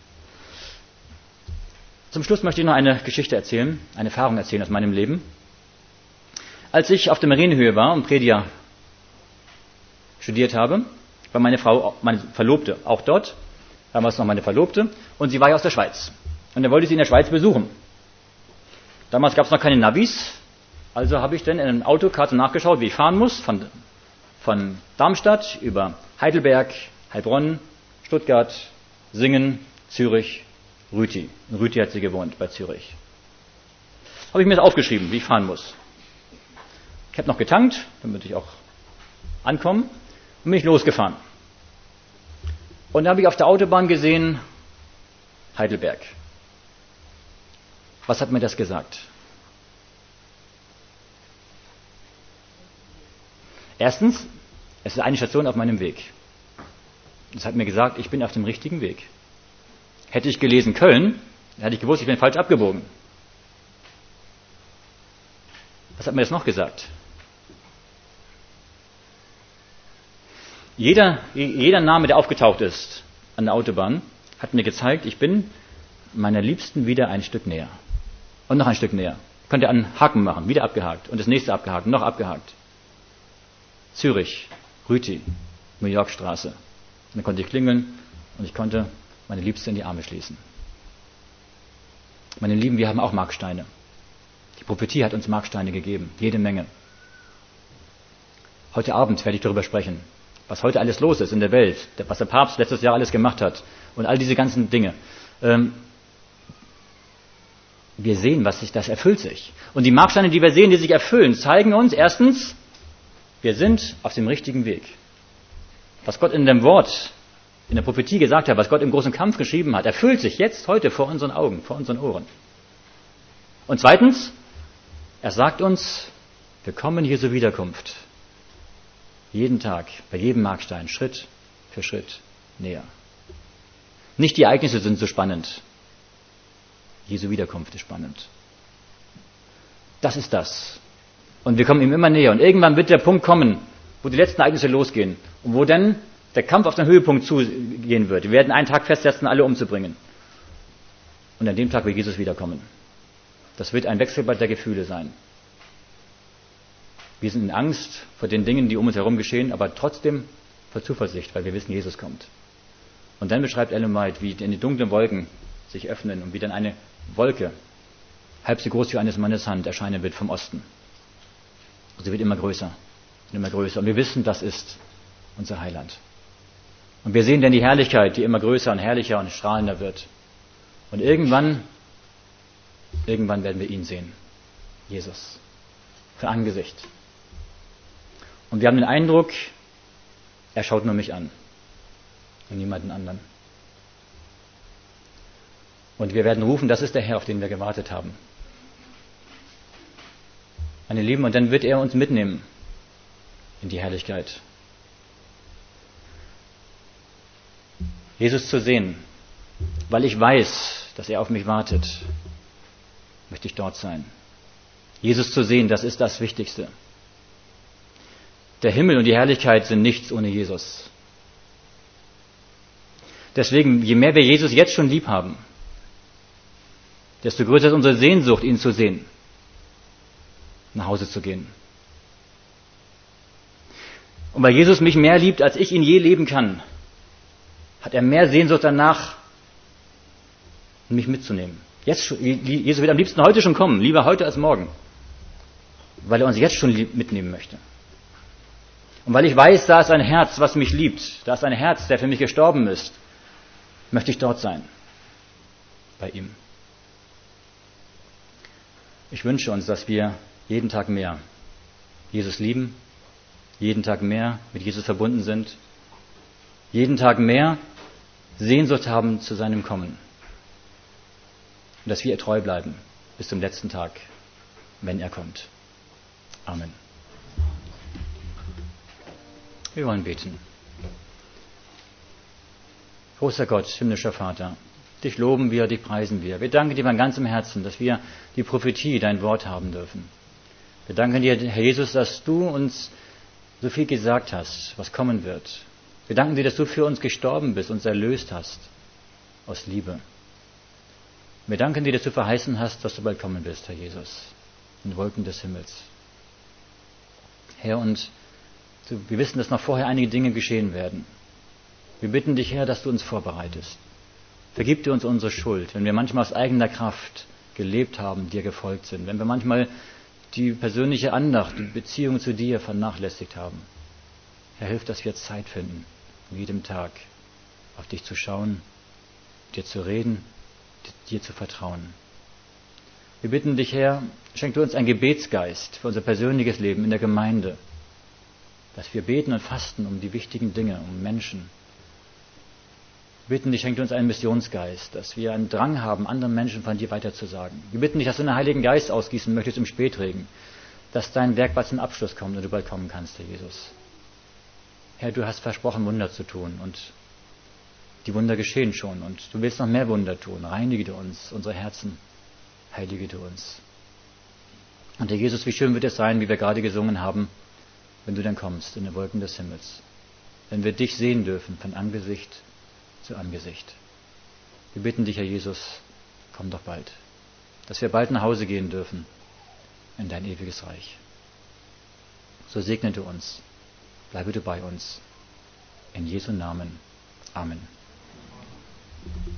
[SPEAKER 1] Zum Schluss möchte ich noch eine Geschichte erzählen, eine Erfahrung erzählen aus meinem Leben. Als ich auf der Marienhöhe war und Prediger studiert habe, war meine Frau, meine Verlobte, auch dort. Damals noch meine Verlobte. Und sie war ja aus der Schweiz. Und da wollte sie in der Schweiz besuchen. Damals gab es noch keine Navis. Also habe ich dann in einer Autokarte nachgeschaut, wie ich fahren muss. Von, von Darmstadt über Heidelberg, Heilbronn, Stuttgart, Singen, Zürich, Rüti. In Rüti hat sie gewohnt, bei Zürich. Habe ich mir das aufgeschrieben, wie ich fahren muss. Ich habe noch getankt, damit ich auch ankomme. Und bin ich losgefahren. Und da habe ich auf der Autobahn gesehen, Heidelberg. Was hat mir das gesagt? Erstens, es ist eine Station auf meinem Weg. Das hat mir gesagt, ich bin auf dem richtigen Weg. Hätte ich gelesen Köln, dann hätte ich gewusst, ich bin falsch abgebogen. Was hat mir das noch gesagt? Jeder, jeder Name, der aufgetaucht ist an der Autobahn, hat mir gezeigt, ich bin meiner Liebsten wieder ein Stück näher. Und noch ein Stück näher. Könnt ihr einen Haken machen, wieder abgehakt. Und das nächste abgehakt, noch abgehakt. Zürich, Rüti, New York Straße. Und dann konnte ich klingeln und ich konnte meine Liebste in die Arme schließen. Meine Lieben, wir haben auch Marksteine. Die Prophetie hat uns Marksteine gegeben, jede Menge. Heute Abend werde ich darüber sprechen, was heute alles los ist in der Welt, was der Papst letztes Jahr alles gemacht hat und all diese ganzen Dinge. Ähm, wir sehen, was sich, das erfüllt sich. Und die Marksteine, die wir sehen, die sich erfüllen, zeigen uns erstens, wir sind auf dem richtigen Weg. Was Gott in dem Wort, in der Prophetie gesagt hat, was Gott im großen Kampf geschrieben hat, erfüllt sich jetzt heute vor unseren Augen, vor unseren Ohren. Und zweitens, er sagt uns, wir kommen Jesu Wiederkunft. Jeden Tag, bei jedem Markstein, Schritt für Schritt näher. Nicht die Ereignisse sind so spannend. Jesu Wiederkunft ist spannend. Das ist das. Und wir kommen ihm immer näher. Und irgendwann wird der Punkt kommen, wo die letzten Ereignisse losgehen. Und wo dann der Kampf auf den Höhepunkt zugehen wird. Wir werden einen Tag festsetzen, alle umzubringen. Und an dem Tag wird Jesus wiederkommen. Das wird ein Wechselbad der Gefühle sein. Wir sind in Angst vor den Dingen, die um uns herum geschehen, aber trotzdem vor Zuversicht, weil wir wissen, Jesus kommt. Und dann beschreibt Ellen White, wie in die dunklen Wolken sich öffnen und wie dann eine Wolke, halb so groß wie eines Mannes Hand, erscheinen wird vom Osten. Und sie wird immer größer und immer größer. Und wir wissen, das ist unser Heiland. Und wir sehen dann die Herrlichkeit, die immer größer und herrlicher und strahlender wird. Und irgendwann, irgendwann werden wir ihn sehen. Jesus. Von Angesicht. Und wir haben den Eindruck, er schaut nur mich an und niemanden anderen. Und wir werden rufen, das ist der Herr, auf den wir gewartet haben. Meine Lieben, und dann wird er uns mitnehmen in die Herrlichkeit. Jesus zu sehen, weil ich weiß, dass er auf mich wartet, möchte ich dort sein. Jesus zu sehen, das ist das Wichtigste. Der Himmel und die Herrlichkeit sind nichts ohne Jesus. Deswegen, je mehr wir Jesus jetzt schon lieb haben, desto größer ist unsere Sehnsucht, ihn zu sehen, nach Hause zu gehen. Und weil Jesus mich mehr liebt, als ich ihn je lieben kann, hat er mehr Sehnsucht danach, mich mitzunehmen. Jetzt schon, Jesus wird am liebsten heute schon kommen, lieber heute als morgen, weil er uns jetzt schon mitnehmen möchte. Und weil ich weiß, da ist ein Herz, was mich liebt, da ist ein Herz, der für mich gestorben ist, möchte ich dort sein, bei ihm. Ich wünsche uns, dass wir jeden Tag mehr Jesus lieben, jeden Tag mehr mit Jesus verbunden sind, jeden Tag mehr Sehnsucht haben zu seinem Kommen. Und dass wir ihr treu bleiben bis zum letzten Tag, wenn er kommt. Amen. Wir wollen beten. Großer Gott, himmlischer Vater, dich loben wir, dich preisen wir. Wir danken dir von ganzem Herzen, dass wir die Prophetie, dein Wort haben dürfen. Wir danken dir, Herr Jesus, dass du uns so viel gesagt hast, was kommen wird. Wir danken dir, dass du für uns gestorben bist, uns erlöst hast, aus Liebe. Wir danken dir, dass du verheißen hast, dass du bald kommen wirst, Herr Jesus, in Wolken des Himmels. Herr, und wir wissen, dass noch vorher einige Dinge geschehen werden. Wir bitten dich, Herr, dass du uns vorbereitest. Vergib dir uns unsere Schuld, wenn wir manchmal aus eigener Kraft gelebt haben, dir gefolgt sind, wenn wir manchmal die persönliche Andacht, die Beziehung zu dir vernachlässigt haben. Herr, hilf, dass wir Zeit finden, an jedem Tag auf dich zu schauen, dir zu reden, dir zu vertrauen. Wir bitten dich, Herr, schenk du uns einen Gebetsgeist für unser persönliches Leben in der Gemeinde, dass wir beten und fasten um die wichtigen Dinge, um Menschen. Wir bitten dich, schenk uns einen Missionsgeist, dass wir einen Drang haben, anderen Menschen von dir weiterzusagen. Wir bitten dich, dass du den Heiligen Geist ausgießen möchtest im Spätregen, dass dein Werk bald zum Abschluss kommt und du bald kommen kannst, Herr Jesus. Herr, du hast versprochen, Wunder zu tun und die Wunder geschehen schon und du willst noch mehr Wunder tun. Reinige du uns, unsere Herzen, heilige du uns. Und Herr Jesus, wie schön wird es sein, wie wir gerade gesungen haben, wenn du dann kommst in den Wolken des Himmels. Wenn wir dich sehen dürfen von Angesicht zu Angesicht. Wir bitten dich, Herr Jesus, komm doch bald, dass wir bald nach Hause gehen dürfen in dein ewiges Reich. So segne du uns, bleibe du bei uns. In Jesu Namen. Amen.